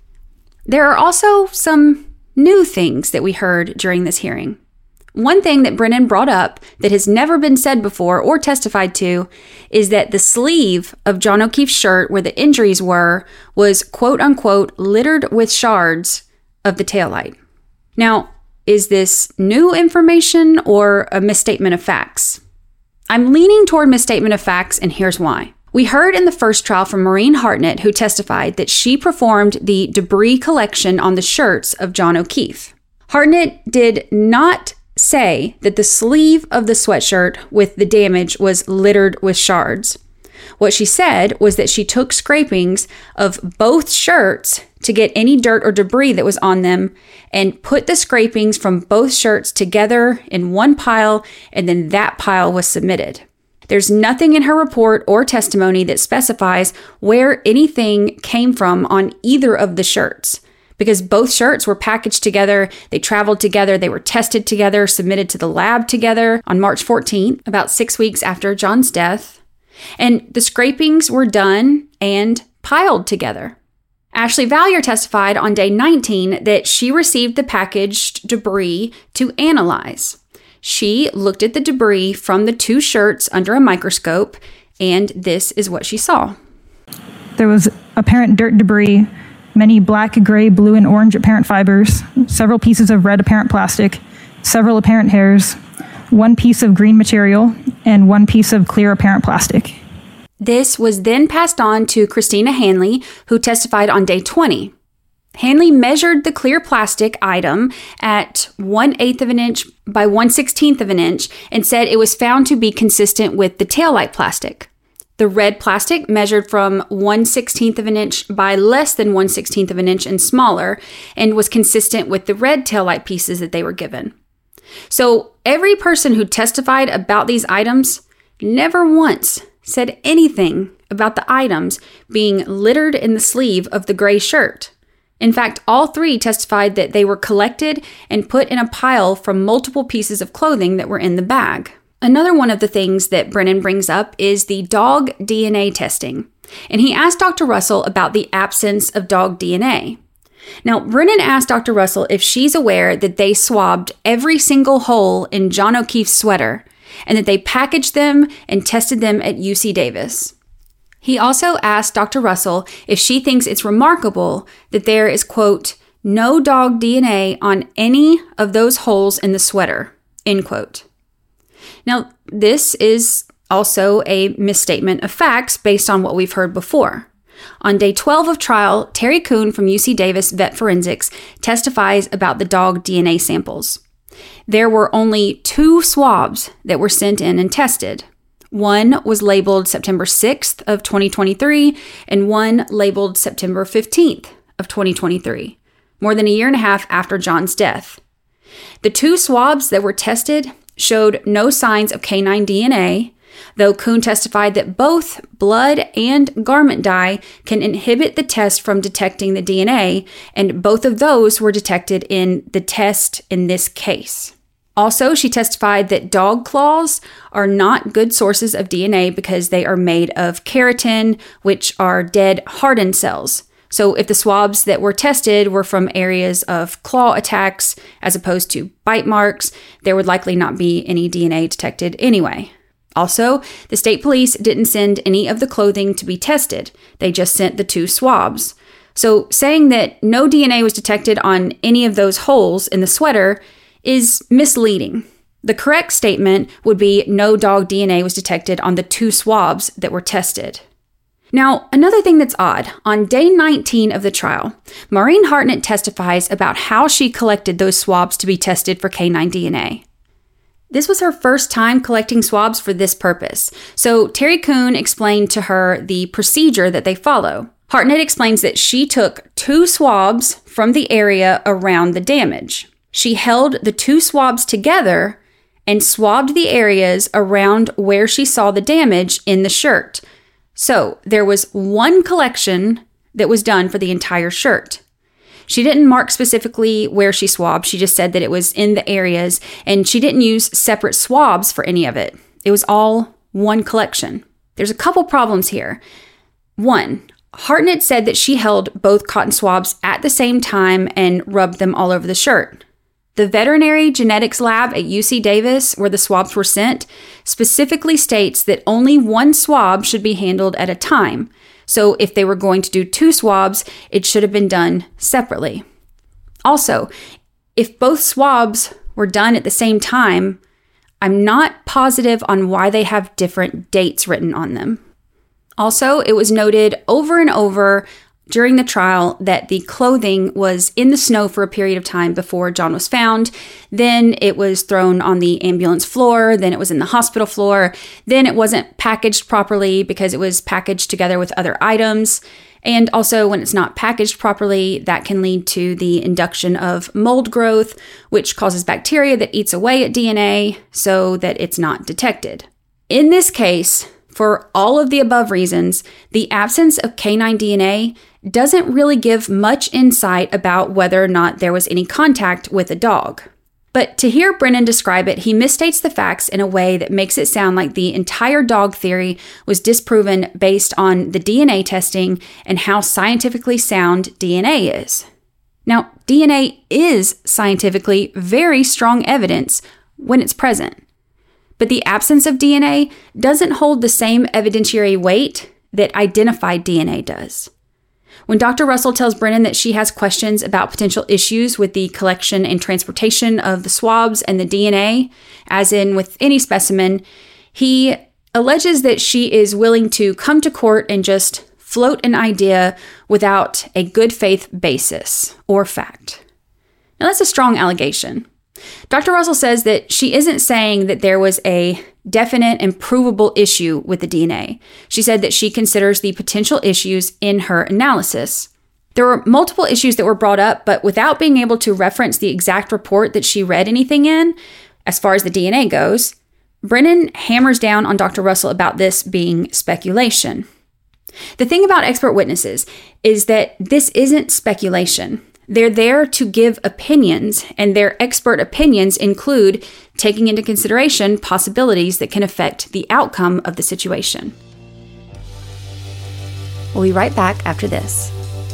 There are also some new things that we heard during this hearing. One thing that Brennan brought up that has never been said before or testified to is that the sleeve of John O'Keefe's shirt where the injuries were was quote-unquote littered with shards of the taillight. Now, is this new information or a misstatement of facts? I'm leaning toward misstatement of facts, and here's why. We heard in the first trial from Maureen Hartnett, who testified that she performed the debris collection on the shirts of John O'Keefe. Hartnett did not say that the sleeve of the sweatshirt with the damage was littered with shards. What she said was that she took scrapings of both shirts to get any dirt or debris that was on them and put the scrapings from both shirts together in one pile, and then that pile was submitted. There's nothing in her report or testimony that specifies where anything came from on either of the shirts, because both shirts were packaged together, they traveled together, they were tested together, submitted to the lab together on March fourteenth, about six weeks after John's death, and the scrapings were done and piled together. Ashley Valier testified on day nineteen that she received the packaged debris to analyze. She looked at the debris from the two shirts under a microscope, and this is what she saw. There was apparent dirt debris, many black, gray, blue, and orange apparent fibers, several pieces of red apparent plastic, several apparent hairs, one piece of green material, and one piece of clear apparent plastic. This was then passed on to Christina Hanley, who testified on day twenty. Hanley measured the clear plastic item at one eighth of an inch by one sixteenth of an inch and said it was found to be consistent with the taillight plastic. The red plastic measured from one sixteenth of an inch by less than one sixteenth of an inch and smaller, and was consistent with the red taillight pieces that they were given. So every person who testified about these items never once said anything about the items being littered in the sleeve of the gray shirt. In fact, all three testified that they were collected and put in a pile from multiple pieces of clothing that were in the bag. Another one of the things that Brennan brings up is the dog D N A testing, and he asked Doctor Russell about the absence of dog D N A. Now, Brennan asked Doctor Russell if she's aware that they swabbed every single hole in John O'Keefe's sweater and that they packaged them and tested them at U C Davis. He also asked Doctor Russell if she thinks it's remarkable that there is, quote, no dog D N A on any of those holes in the sweater, end quote. Now, this is also a misstatement of facts based on what we've heard before. On day twelve of trial, Terry Kuhn from U C Davis Vet Forensics testifies about the dog D N A samples. There were only two swabs that were sent in and tested. One was labeled September sixth of twenty twenty-three, and one labeled September fifteenth of twenty twenty-three, more than a year and a half after John's death. The two swabs that were tested showed no signs of canine D N A, though Kuhn testified that both blood and garment dye can inhibit the test from detecting the D N A, and both of those were detected in the test in this case. Also, she testified that dog claws are not good sources of D N A because they are made of keratin, which are dead hardened cells. So if the swabs that were tested were from areas of claw attacks as opposed to bite marks, there would likely not be any D N A detected anyway. Also, the state police didn't send any of the clothing to be tested. They just sent the two swabs. So saying that no D N A was detected on any of those holes in the sweater is misleading. The correct statement would be no dog D N A was detected on the two swabs that were tested. Now, another thing that's odd, on day nineteen of the trial, Maureen Hartnett testifies about how she collected those swabs to be tested for canine D N A. This was her first time collecting swabs for this purpose, so Terry Kuhn explained to her the procedure that they follow. Hartnett explains that she took two swabs from the area around the damage. She held the two swabs together and swabbed the areas around where she saw the damage in the shirt. So there was one collection that was done for the entire shirt. She didn't mark specifically where she swabbed. She just said that it was in the areas, and she didn't use separate swabs for any of it. It was all one collection. There's a couple problems here. One, Hartnett said that she held both cotton swabs at the same time and rubbed them all over the shirt. The veterinary genetics lab at U C Davis, where the swabs were sent, specifically states that only one swab should be handled at a time. So if they were going to do two swabs, it should have been done separately. Also, if both swabs were done at the same time, I'm not positive on why they have different dates written on them. Also, it was noted over and over during the trial that the clothing was in the snow for a period of time before John was found. Then it was thrown on the ambulance floor. Then it was in the hospital floor. Then it wasn't packaged properly because it was packaged together with other items. And also, when it's not packaged properly, that can lead to the induction of mold growth, which causes bacteria that eats away at D N A so that it's not detected. In this case, for all of the above reasons, the absence of canine D N A doesn't really give much insight about whether or not there was any contact with a dog. But to hear Brennan describe it, he misstates the facts in a way that makes it sound like the entire dog theory was disproven based on the D N A testing and how scientifically sound D N A is. Now, D N A is scientifically very strong evidence when it's present. But the absence of D N A doesn't hold the same evidentiary weight that identified D N A does. When Doctor Russell tells Brennan that she has questions about potential issues with the collection and transportation of the swabs and the D N A, as in with any specimen, he alleges that she is willing to come to court and just float an idea without a good faith basis or fact. Now, that's a strong allegation. Doctor Russell says that she isn't saying that there was a definite and provable issue with the D N A. She said that she considers the potential issues in her analysis. There were multiple issues that were brought up, but without being able to reference the exact report that she read anything in, as far as the D N A goes, Brennan hammers down on Doctor Russell about this being speculation. The thing about expert witnesses is that this isn't speculation. They're there to give opinions, and their expert opinions include taking into consideration possibilities that can affect the outcome of the situation. We'll be right back after this.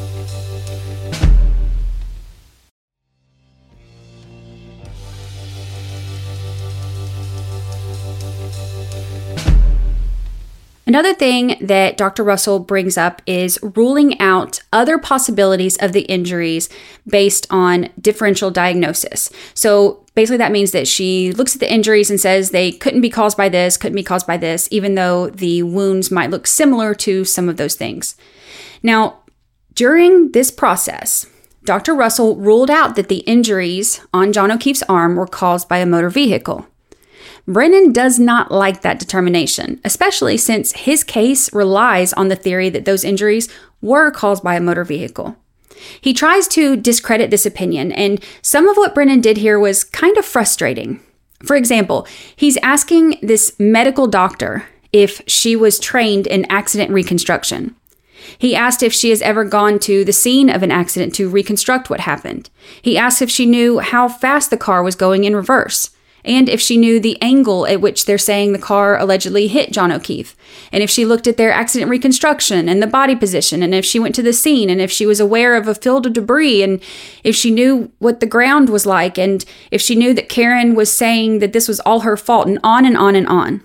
Another thing that Doctor Russell brings up is ruling out other possibilities of the injuries based on differential diagnosis. So basically that means that she looks at the injuries and says they couldn't be caused by this, couldn't be caused by this, even though the wounds might look similar to some of those things. Now, during this process, Doctor Russell ruled out that the injuries on John O'Keefe's arm were caused by a motor vehicle. Brennan does not like that determination, especially since his case relies on the theory that those injuries were caused by a motor vehicle. He tries to discredit this opinion, and some of what Brennan did here was kind of frustrating. For example, he's asking this medical doctor if she was trained in accident reconstruction. He asked if she has ever gone to the scene of an accident to reconstruct what happened. He asked if she knew how fast the car was going in reverse, and if she knew the angle at which they're saying the car allegedly hit John O'Keefe, and if she looked at their accident reconstruction and the body position, and if she went to the scene, and if she was aware of a field of debris, and if she knew what the ground was like, and if she knew that Karen was saying that this was all her fault, and on and on and on.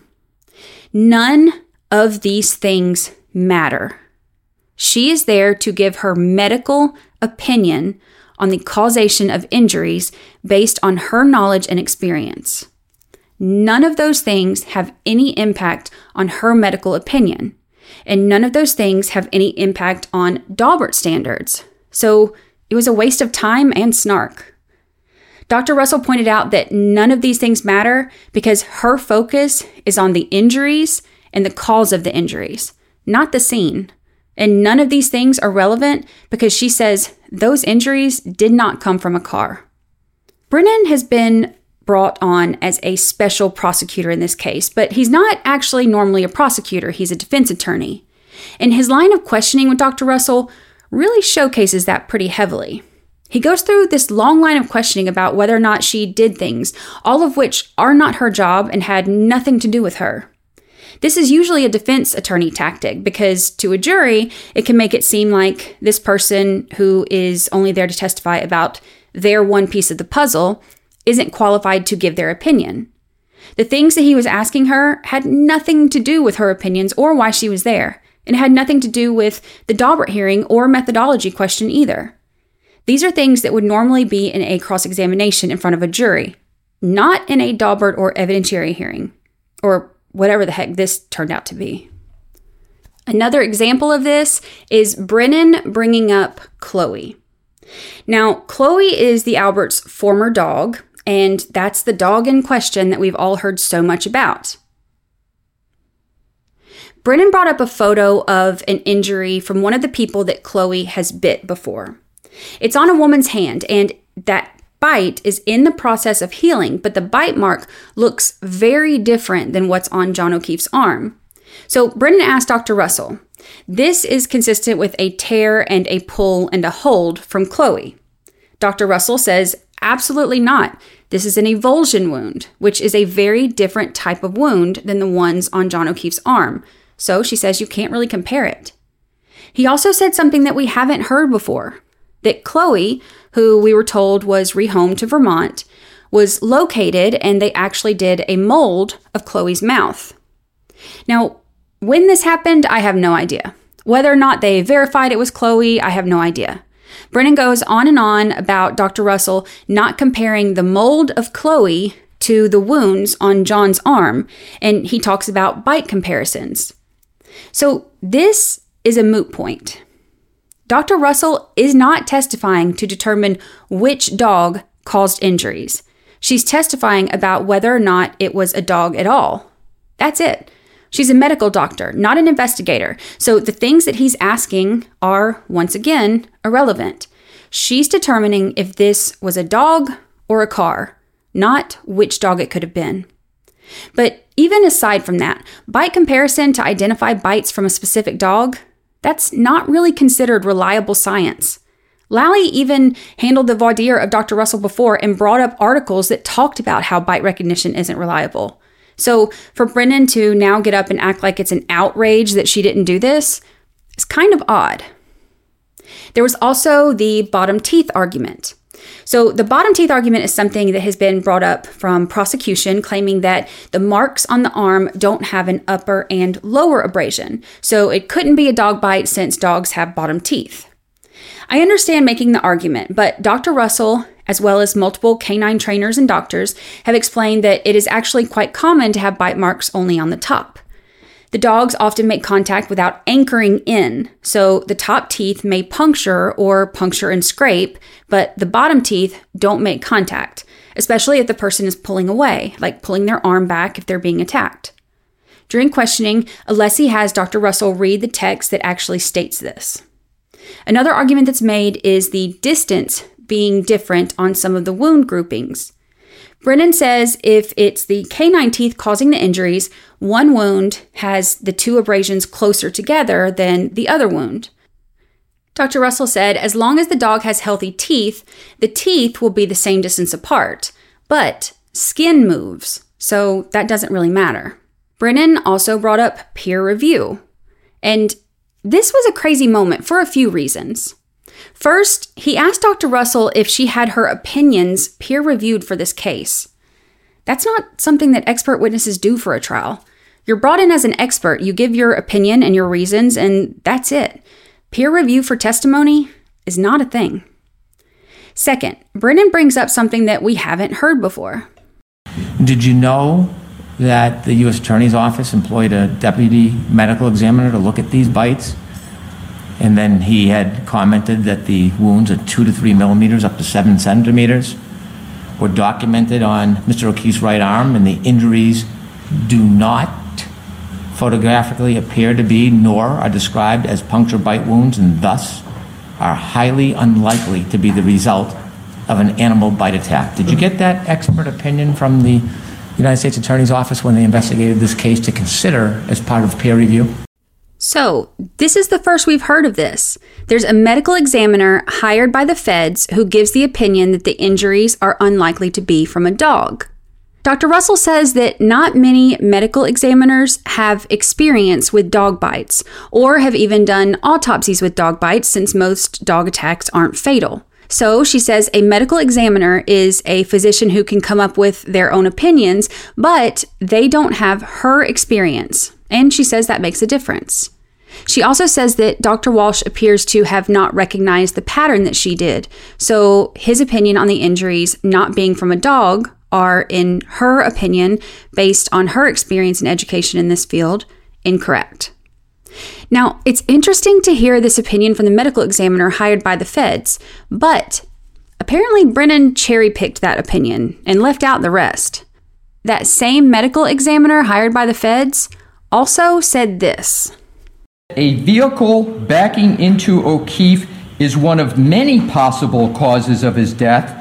None of these things matter. She is there to give her medical opinion on the causation of injuries based on her knowledge and experience. None of those things have any impact on her medical opinion, and none of those things have any impact on Daubert standards. So it was a waste of time and snark. Doctor Russell pointed out that none of these things matter because her focus is on the injuries and the cause of the injuries, not the scene. And none of these things are relevant because she says those injuries did not come from a car. Brennan has been brought on as a special prosecutor in this case, but he's not actually normally a prosecutor. He's a defense attorney. And his line of questioning with Doctor Russell really showcases that pretty heavily. He goes through this long line of questioning about whether or not she did things, all of which are not her job and had nothing to do with her. This is usually a defense attorney tactic because to a jury, it can make it seem like this person who is only there to testify about their one piece of the puzzle isn't qualified to give their opinion. The things that he was asking her had nothing to do with her opinions or why she was there, and it had nothing to do with the Daubert hearing or methodology question either. These are things that would normally be in a cross-examination in front of a jury, not in a Daubert or evidentiary hearing, or whatever the heck this turned out to be. Another example of this is Brennan bringing up Chloe. Now, Chloe is the Alberts' former dog, and that's the dog in question that we've all heard so much about. Brennan brought up a photo of an injury from one of the people that Chloe has bit before. It's on a woman's hand, and that bite is in the process of healing, but the bite mark looks very different than what's on John O'Keefe's arm. So Brennan asked Doctor Russell, this is consistent with a tear and a pull and a hold from Chloe. Doctor Russell says, absolutely not. This is an avulsion wound, which is a very different type of wound than the ones on John O'Keefe's arm. So she says you can't really compare it. He also said something that we haven't heard before, that Chloe, who we were told was rehomed to Vermont, was located and they actually did a mold of Chloe's mouth. Now, when this happened, I have no idea. Whether or not they verified it was Chloe, I have no idea. Brennan goes on and on about Doctor Russell not comparing the mold of Chloe to the wounds on John's arm, and he talks about bite comparisons. So this is a moot point. Doctor Russell is not testifying to determine which dog caused injuries. She's testifying about whether or not it was a dog at all. That's it. She's a medical doctor, not an investigator. So the things that he's asking are, once again, irrelevant. She's determining if this was a dog or a car, not which dog it could have been. But even aside from that, bite comparison to identify bites from a specific dog, that's not really considered reliable science. Lally even handled the voir dire of Doctor Russell before and brought up articles that talked about how bite recognition isn't reliable. So for Brennan to now get up and act like it's an outrage that she didn't do this is kind of odd. There was also the bottom teeth argument. So the bottom teeth argument is something that has been brought up from prosecution, claiming that the marks on the arm don't have an upper and lower abrasion. So it couldn't be a dog bite since dogs have bottom teeth. I understand making the argument, but Doctor Russell, as well as multiple canine trainers and doctors, have explained that it is actually quite common to have bite marks only on the top. The dogs often make contact without anchoring in, so the top teeth may puncture or puncture and scrape, but the bottom teeth don't make contact, especially if the person is pulling away, like pulling their arm back if they're being attacked. During questioning, Alessi has Doctor Russell read the text that actually states this. Another argument that's made is the distance being different on some of the wound groupings. Brennan says if it's the canine teeth causing the injuries, one wound has the two abrasions closer together than the other wound. Doctor Russell said as long as the dog has healthy teeth, the teeth will be the same distance apart, but skin moves, so that doesn't really matter. Brennan also brought up peer review, and this was a crazy moment for a few reasons. First, he asked Doctor Russell if she had her opinions peer-reviewed for this case. That's not something that expert witnesses do for a trial. You're brought in as an expert, you give your opinion and your reasons, and that's it. Peer review for testimony is not a thing. Second, Brennan brings up something that we haven't heard before. Did you know that the U S Attorney's Office employed a deputy medical examiner to look at these bites? And then he had commented that the wounds are two to three millimeters up to seven centimeters were documented on Mister O'Keefe's right arm, and the injuries do not photographically appear to be nor are described as puncture bite wounds, and thus are highly unlikely to be the result of an animal bite attack. Did you get that expert opinion from the United States Attorney's Office when they investigated this case to consider as part of peer review? So, this is the first we've heard of this. There's a medical examiner hired by the feds who gives the opinion that the injuries are unlikely to be from a dog. Doctor Russell says that not many medical examiners have experience with dog bites, or have even done autopsies with dog bites since most dog attacks aren't fatal. So she says a medical examiner is a physician who can come up with their own opinions, but they don't have her experience. And she says that makes a difference. She also says that Doctor Walsh appears to have not recognized the pattern that she did. So his opinion on the injuries not being from a dog are, in her opinion, based on her experience and education in this field, incorrect. Now, it's interesting to hear this opinion from the medical examiner hired by the feds, but apparently Brennan cherry-picked that opinion and left out the rest. That same medical examiner hired by the feds also said this. A vehicle backing into O'Keefe is one of many possible causes of his death,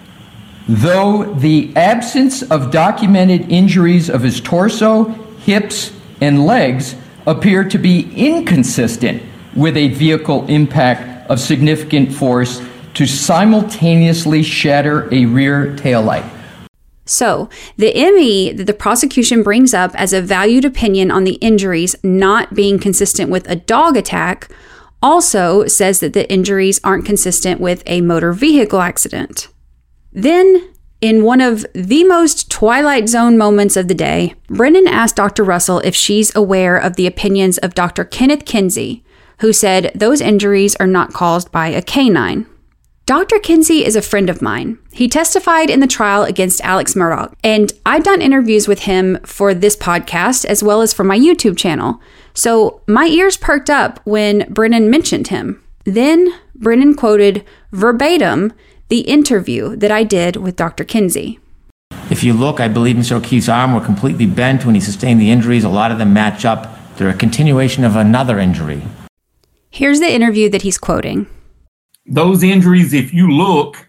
though the absence of documented injuries of his torso, hips, and legs appear to be inconsistent with a vehicle impact of significant force to simultaneously shatter a rear taillight. So, the M E that the prosecution brings up as a valued opinion on the injuries not being consistent with a dog attack also says that the injuries aren't consistent with a motor vehicle accident. Then, in one of the most Twilight Zone moments of the day, Brennan asked Doctor Russell if she's aware of the opinions of Doctor Kenneth Kinsey, who said those injuries are not caused by a canine. Doctor Kinsey is a friend of mine. He testified in the trial against Alex Murdaugh, and I've done interviews with him for this podcast as well as for my YouTube channel. So my ears perked up when Brennan mentioned him. Then Brennan quoted verbatim the interview that I did with Doctor Kinsey. If you look, I believe Mister O'Keefe's arm were completely bent when he sustained the injuries. A lot of them match up. They're a continuation of another injury. Here's the interview that he's quoting. Those injuries, if you look,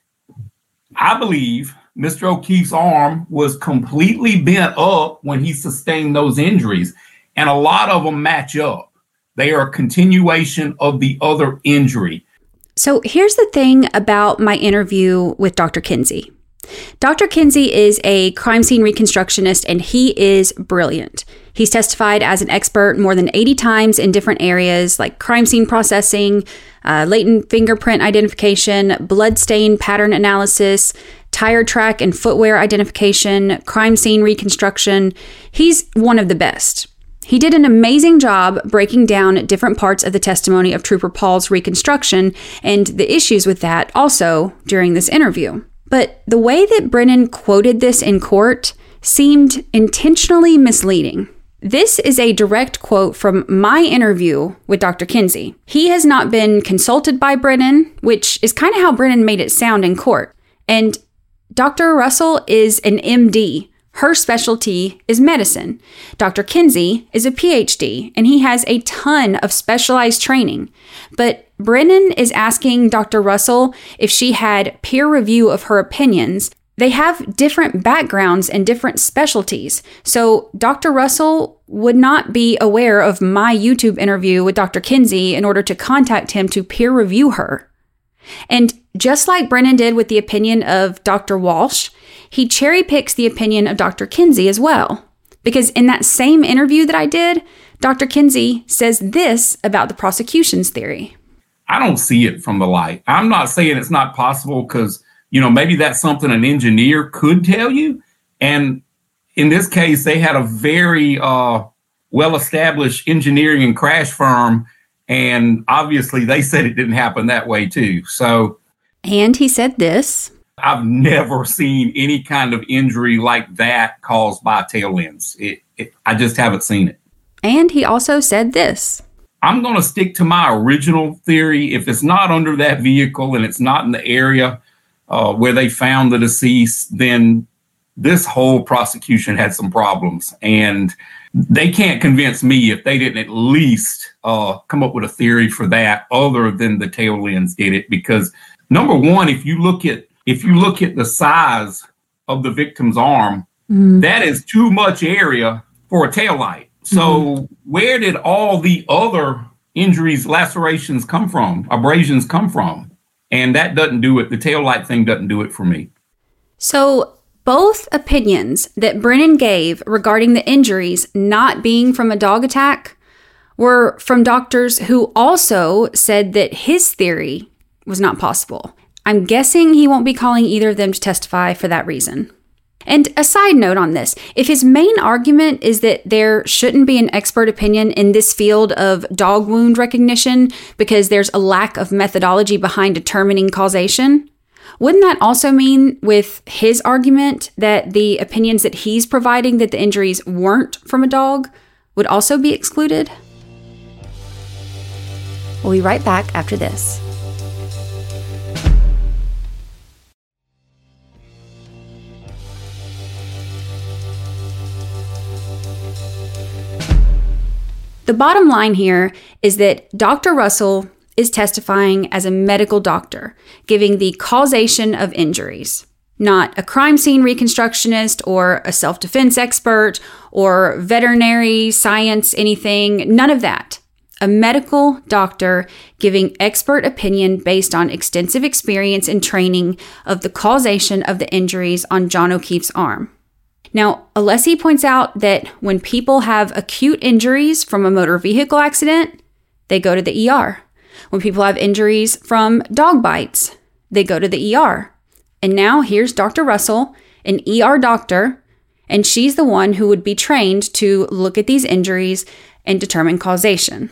I believe Mister O'Keefe's arm was completely bent up when he sustained those injuries, and a lot of them match up. They are a continuation of the other injury. So here's the thing about my interview with Doctor Kinsey. Doctor Kinsey is a crime scene reconstructionist, and he is brilliant. He's testified as an expert more than eighty times in different areas like crime scene processing, uh, latent fingerprint identification, blood stain pattern analysis, tire track and footwear identification, crime scene reconstruction. He's one of the best. He did an amazing job breaking down different parts of the testimony of Trooper Paul's reconstruction and the issues with that also during this interview. But the way that Brennan quoted this in court seemed intentionally misleading. This is a direct quote from my interview with Doctor Kinsey. He has not been consulted by Brennan, which is kind of how Brennan made it sound in court. And Doctor Russell is an M D. Her specialty is medicine. Doctor Kinsey is a P H D, and he has a ton of specialized training. But Brennan is asking Doctor Russell if she had peer review of her opinions. They have different backgrounds and different specialties. So Doctor Russell would not be aware of my YouTube interview with Doctor Kinsey in order to contact him to peer review her. And just like Brennan did with the opinion of Doctor Walsh, he cherry picks the opinion of Doctor Kinsey as well. Because in that same interview that I did, Doctor Kinsey says this about the prosecution's theory. I don't see it from the light. I'm not saying it's not possible because, you know, maybe that's something an engineer could tell you. And in this case, they had a very uh, well-established engineering and crash firm. And obviously they said it didn't happen that way too. So, and he said this. I've never seen any kind of injury like that caused by a tail lens. It, it, I just haven't seen it. And he also said this. I'm going to stick to my original theory. If it's not under that vehicle and it's not in the area uh, where they found the deceased, then this whole prosecution had some problems. And they can't convince me if they didn't at least uh, come up with a theory for that other than the tail lens did it. Because number one, if you look at if you look at the size of the victim's arm, mm. that is too much area for a tail light. So mm. where did all the other injuries, lacerations come from, abrasions come from? And that doesn't do it. The tail light thing doesn't do it for me. So both opinions that Brennan gave regarding the injuries not being from a dog attack were from doctors who also said that his theory was not possible. I'm guessing he won't be calling either of them to testify for that reason. And a side note on this, if his main argument is that there shouldn't be an expert opinion in this field of dog wound recognition because there's a lack of methodology behind determining causation, wouldn't that also mean with his argument that the opinions that he's providing that the injuries weren't from a dog would also be excluded? We'll be right back after this. The bottom line here is that Doctor Russell is testifying as a medical doctor, giving the causation of injuries, not a crime scene reconstructionist or a self-defense expert or veterinary science, anything, none of that. A medical doctor giving expert opinion based on extensive experience and training of the causation of the injuries on John O'Keefe's arm. Now, Alessi points out that when people have acute injuries from a motor vehicle accident, they go to the E R. When people have injuries from dog bites, they go to the E R. And now here's Doctor Russell, an E R doctor, and she's the one who would be trained to look at these injuries and determine causation.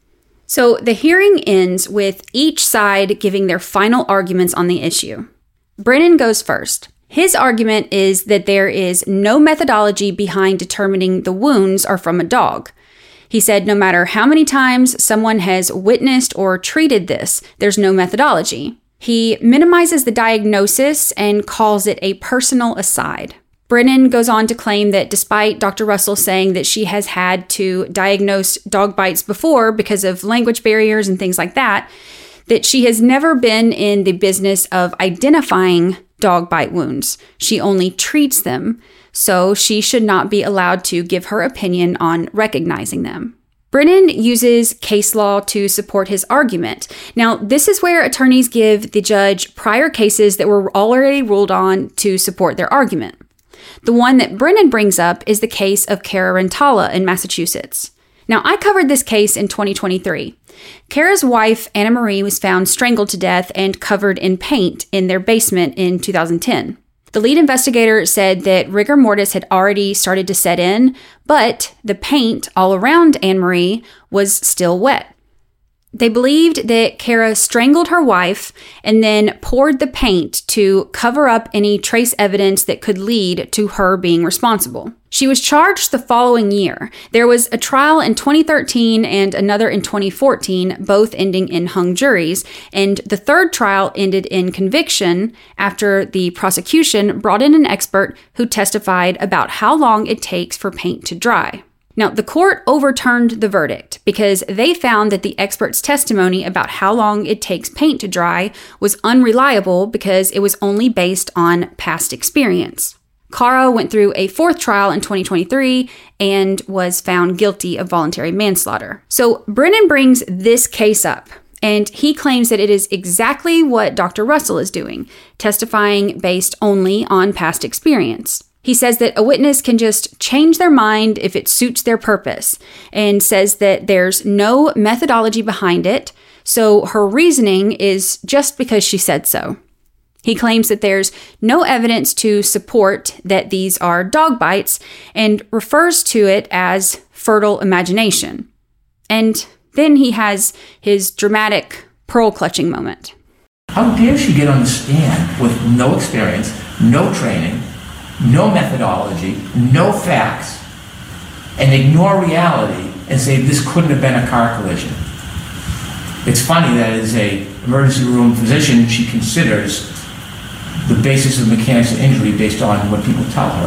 So the hearing ends with each side giving their final arguments on the issue. Brennan goes first. His argument is that there is no methodology behind determining the wounds are from a dog. He said no matter how many times someone has witnessed or treated this, there's no methodology. He minimizes the diagnosis and calls it a personal aside. Brennan goes on to claim that despite Doctor Russell saying that she has had to diagnose dog bites before because of language barriers and things like that, that she has never been in the business of identifying dog bite wounds. She only treats them, so she should not be allowed to give her opinion on recognizing them. Brennan uses case law to support his argument. Now, this is where attorneys give the judge prior cases that were already ruled on to support their argument. The one that Brennan brings up is the case of Kara Rentala in Massachusetts. Now, I covered this case in twenty twenty-three. Kara's wife, Anna Marie, was found strangled to death and covered in paint in their basement in two thousand ten. The lead investigator said that rigor mortis had already started to set in, but the paint all around Anne Marie was still wet. They believed that Kara strangled her wife and then poured the paint to cover up any trace evidence that could lead to her being responsible. She was charged the following year. There was a trial in twenty thirteen and another in twenty fourteen, both ending in hung juries, and the third trial ended in conviction after the prosecution brought in an expert who testified about how long it takes for paint to dry. Now, the court overturned the verdict because they found that the expert's testimony about how long it takes paint to dry was unreliable because it was only based on past experience. Kara went through a fourth trial in twenty twenty-three and was found guilty of voluntary manslaughter. So Brennan brings this case up, and he claims that it is exactly what Doctor Russell is doing, testifying based only on past experience. He says that a witness can just change their mind if it suits their purpose, and says that there's no methodology behind it, so her reasoning is just because she said so. He claims that there's no evidence to support that these are dog bites and refers to it as fertile imagination. And then he has his dramatic pearl-clutching moment. How dare she get on the stand with no experience, no training, no methodology, no facts, and ignore reality and say this couldn't have been a car collision. It's funny that as a emergency room physician, she considers the basis of mechanics of injury based on what people tell her.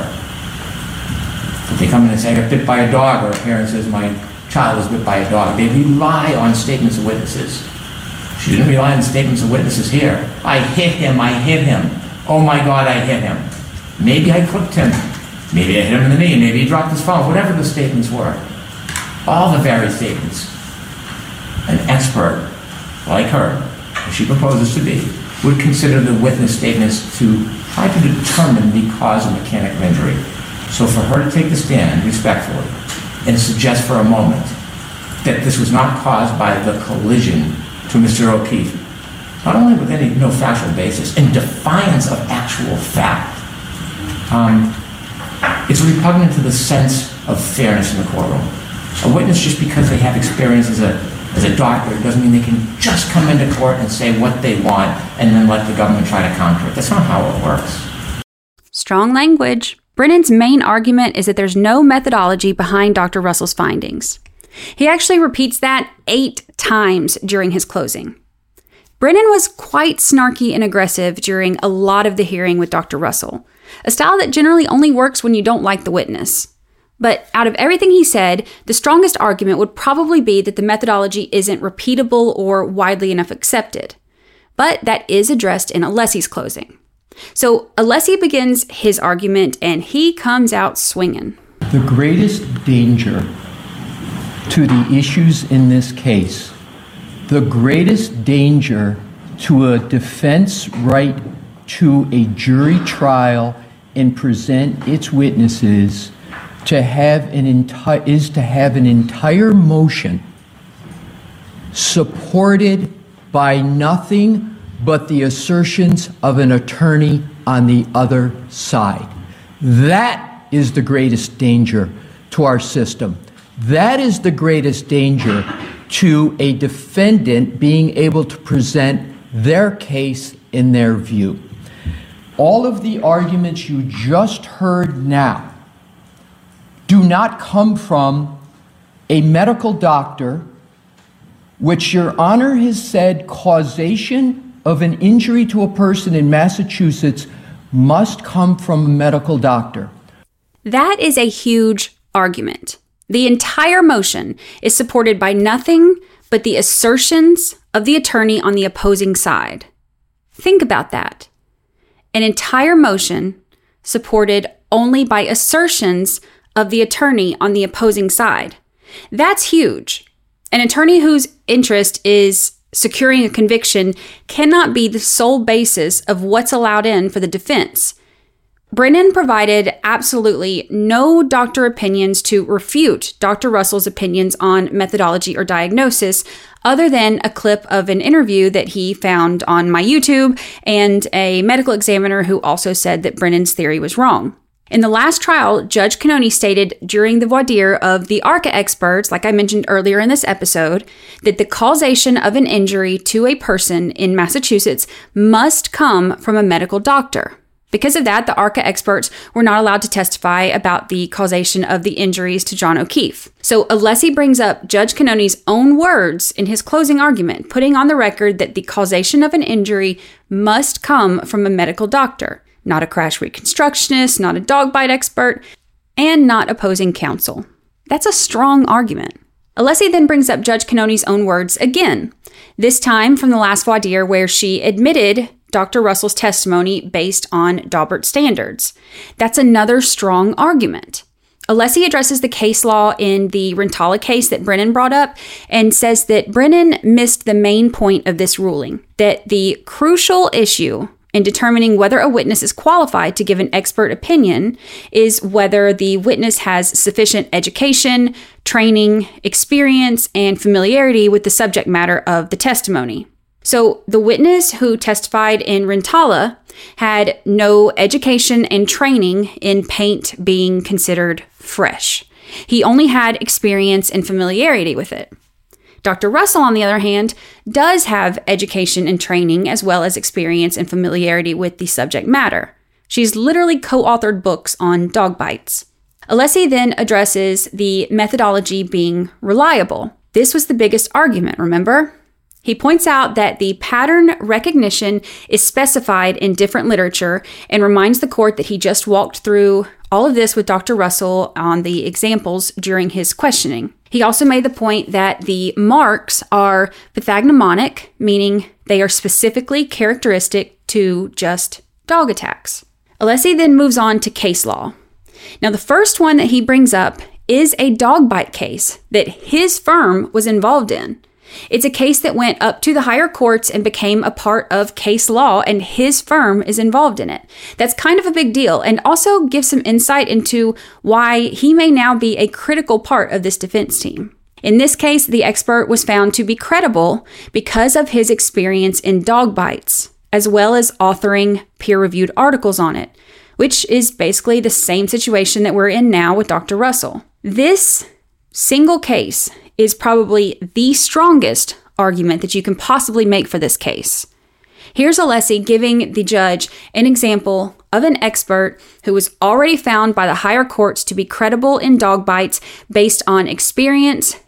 If they come in and say, I got bit by a dog, or a parent says, my child was bit by a dog, they rely on statements of witnesses. She didn't rely on statements of witnesses here. I hit him, I hit him. Oh my God, I hit him. Maybe I clipped him. Maybe I hit him in the knee. Maybe he dropped his phone. Whatever the statements were. All the various statements. An expert like her, as she proposes to be, would consider the witness statements to try to determine the cause of mechanical injury. So for her to take the stand respectfully and suggest for a moment that this was not caused by the collision to Mister O'Keefe, not only with any no factual basis, in defiance of actual fact, Um, it's repugnant to the sense of fairness in the courtroom. A witness, just because they have experience as a as a doctor, doesn't mean they can just come into court and say what they want and then let the government try to counter it. That's not how it works. Strong language. Brennan's main argument is that there's no methodology behind Doctor Russell's findings. He actually repeats that eight times during his closing. Brennan was quite snarky and aggressive during a lot of the hearing with Doctor Russell, a style that generally only works when you don't like the witness. But out of everything he said, the strongest argument would probably be that the methodology isn't repeatable or widely enough accepted. But that is addressed in Alessi's closing. So Alessi begins his argument and he comes out swinging. The greatest danger to the issues in this case, the greatest danger to a defense right to a jury trial and present its witnesses to have an entire is to have an entire motion supported by nothing but the assertions of an attorney on the other side. That is the greatest danger to our system. That is the greatest danger to a defendant being able to present their case in their view. All of the arguments you just heard now do not come from a medical doctor, which Your Honor has said causation of an injury to a person in Massachusetts must come from a medical doctor. That is a huge argument. The entire motion is supported by nothing but the assertions of the attorney on the opposing side. Think about that. An entire motion supported only by assertions of the attorney on the opposing side. That's huge. An attorney whose interest is securing a conviction cannot be the sole basis of what's allowed in for the defense. Brennan provided absolutely no doctor opinions to refute Doctor Russell's opinions on methodology or diagnosis, other than a clip of an interview that he found on my YouTube and a medical examiner who also said that Brennan's theory was wrong. In the last trial, Judge Cannone stated during the voir dire of the ARCA experts, like I mentioned earlier in this episode, that the causation of an injury to a person in Massachusetts must come from a medical doctor. Because of that, the ARCA experts were not allowed to testify about the causation of the injuries to John O'Keefe. So Alessi brings up Judge Cannone's own words in his closing argument, putting on the record that the causation of an injury must come from a medical doctor. Not a crash reconstructionist, not a dog bite expert, and not opposing counsel. That's a strong argument. Alessi then brings up Judge Cannone's own words again, this time from the last voir dire where she admitted Doctor Russell's testimony based on Daubert standards. That's another strong argument. Alessi addresses the case law in the Rintala case that Brennan brought up and says that Brennan missed the main point of this ruling, that the crucial issue in determining whether a witness is qualified to give an expert opinion is whether the witness has sufficient education, training, experience, and familiarity with the subject matter of the testimony. So the witness who testified in Rintala had no education and training in paint being considered fresh. He only had experience and familiarity with it. Doctor Russell, on the other hand, does have education and training as well as experience and familiarity with the subject matter. She's literally co-authored books on dog bites. Alessi then addresses the methodology being reliable. This was the biggest argument, remember? He points out that the pattern recognition is specified in different literature and reminds the court that he just walked through all of this with Doctor Russell on the examples during his questioning. He also made the point that the marks are pathognomonic, meaning they are specifically characteristic to just dog attacks. Alessi then moves on to case law. Now, the first one that he brings up is a dog bite case that his firm was involved in. It's a case that went up to the higher courts and became a part of case law, and his firm is involved in it. That's kind of a big deal, and also gives some insight into why he may now be a critical part of this defense team. In this case, the expert was found to be credible because of his experience in dog bites, as well as authoring peer-reviewed articles on it, which is basically the same situation that we're in now with Doctor Russell. This single case is probably the strongest argument that you can possibly make for this case. Here's Alessi giving the judge an example of an expert who was already found by the higher courts to be credible in dog bites based on experience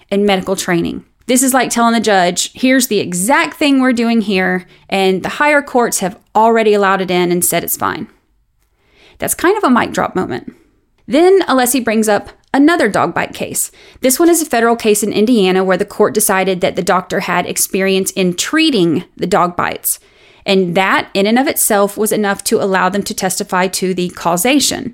and medical training. This is like telling the judge, here's the exact thing we're doing here, and the higher courts have already allowed it in and said it's fine. That's kind of a mic drop moment. Then Alessi brings up another dog bite case. This one is a federal case in Indiana where the court decided that the doctor had experience in treating the dog bites, and that in and of itself was enough to allow them to testify to the causation.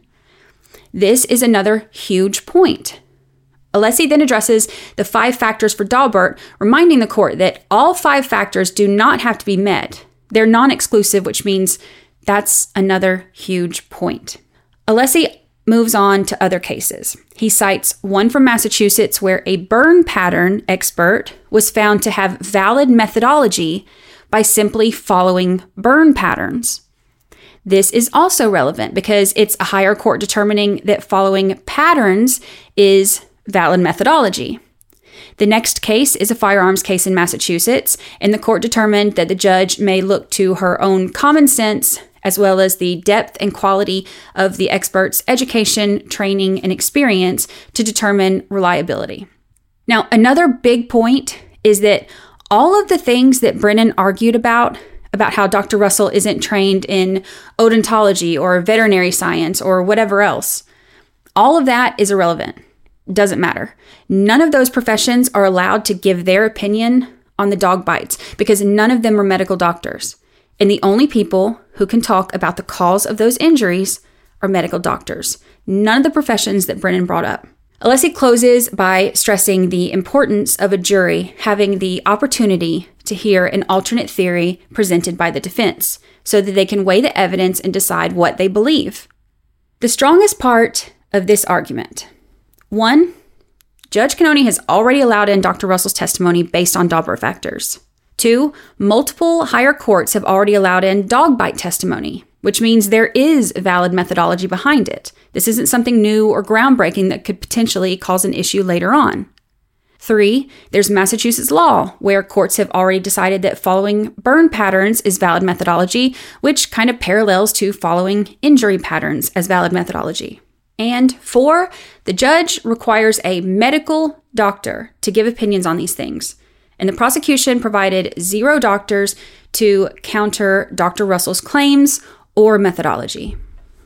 This is another huge point. Alessi then addresses the five factors for Daubert, reminding the court that all five factors do not have to be met. They're non-exclusive, which means that's another huge point. Alessi moves on to other cases. He cites one from Massachusetts where a burn pattern expert was found to have valid methodology by simply following burn patterns. This is also relevant because it's a higher court determining that following patterns is valid methodology. The next case is a firearms case in Massachusetts, and the court determined that the judge may look to her own common sense as well as the depth and quality of the expert's education, training, and experience to determine reliability. Now, another big point is that all of the things that Brennan argued about, about how Doctor Russell isn't trained in odontology or veterinary science or whatever else, all of that is irrelevant. Doesn't matter. None of those professions are allowed to give their opinion on the dog bites because none of them are medical doctors. And the only people who can talk about the cause of those injuries are medical doctors. None of the professions that Brennan brought up. Alessi closes by stressing the importance of a jury having the opportunity to hear an alternate theory presented by the defense so that they can weigh the evidence and decide what they believe. The strongest part of this argument. One, Judge Cannone has already allowed in Doctor Russell's testimony based on Daubert factors. Two, multiple higher courts have already allowed in dog bite testimony, which means there is valid methodology behind it. This isn't something new or groundbreaking that could potentially cause an issue later on. Three, there's Massachusetts law, where courts have already decided that following burn patterns is valid methodology, which kind of parallels to following injury patterns as valid methodology. And four, the judge requires a medical doctor to give opinions on these things. And the prosecution provided zero doctors to counter Doctor Russell's claims or methodology.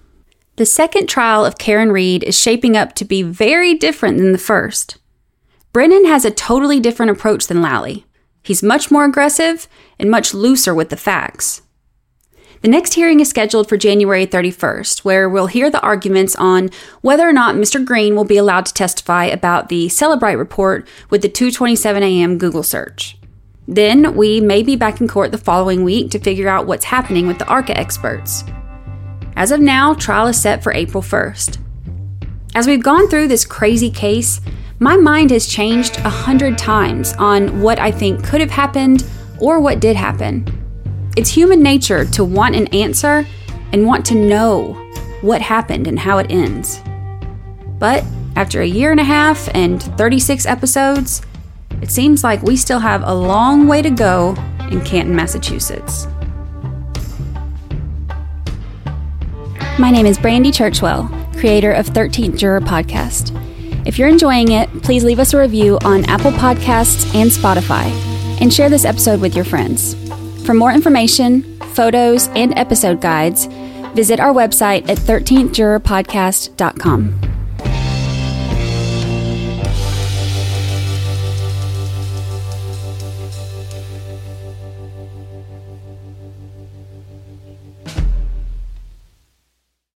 The second trial of Karen Read is shaping up to be very different than the first. Brennan has a totally different approach than Lally. He's much more aggressive and much looser with the facts. The next hearing is scheduled for January thirty-first, where we'll hear the arguments on whether or not Mister Green will be allowed to testify about the Cellebrite report with the two twenty-seven a.m. Google search. Then we may be back in court the following week to figure out what's happening with the ARCA experts. As of now, trial is set for April first. As we've gone through this crazy case, my mind has changed a hundred times on what I think could have happened or what did happen. It's human nature to want an answer and want to know what happened and how it ends. But after a year and a half and thirty-six episodes, it seems like we still have a long way to go in Canton, Massachusetts. My name is Brandy Churchwell, creator of thirteenth Juror Podcast. If you're enjoying it, please leave us a review on Apple Podcasts and Spotify, and share this episode with your friends. For more information, photos, and episode guides, visit our website at thirteenth juror podcast dot com.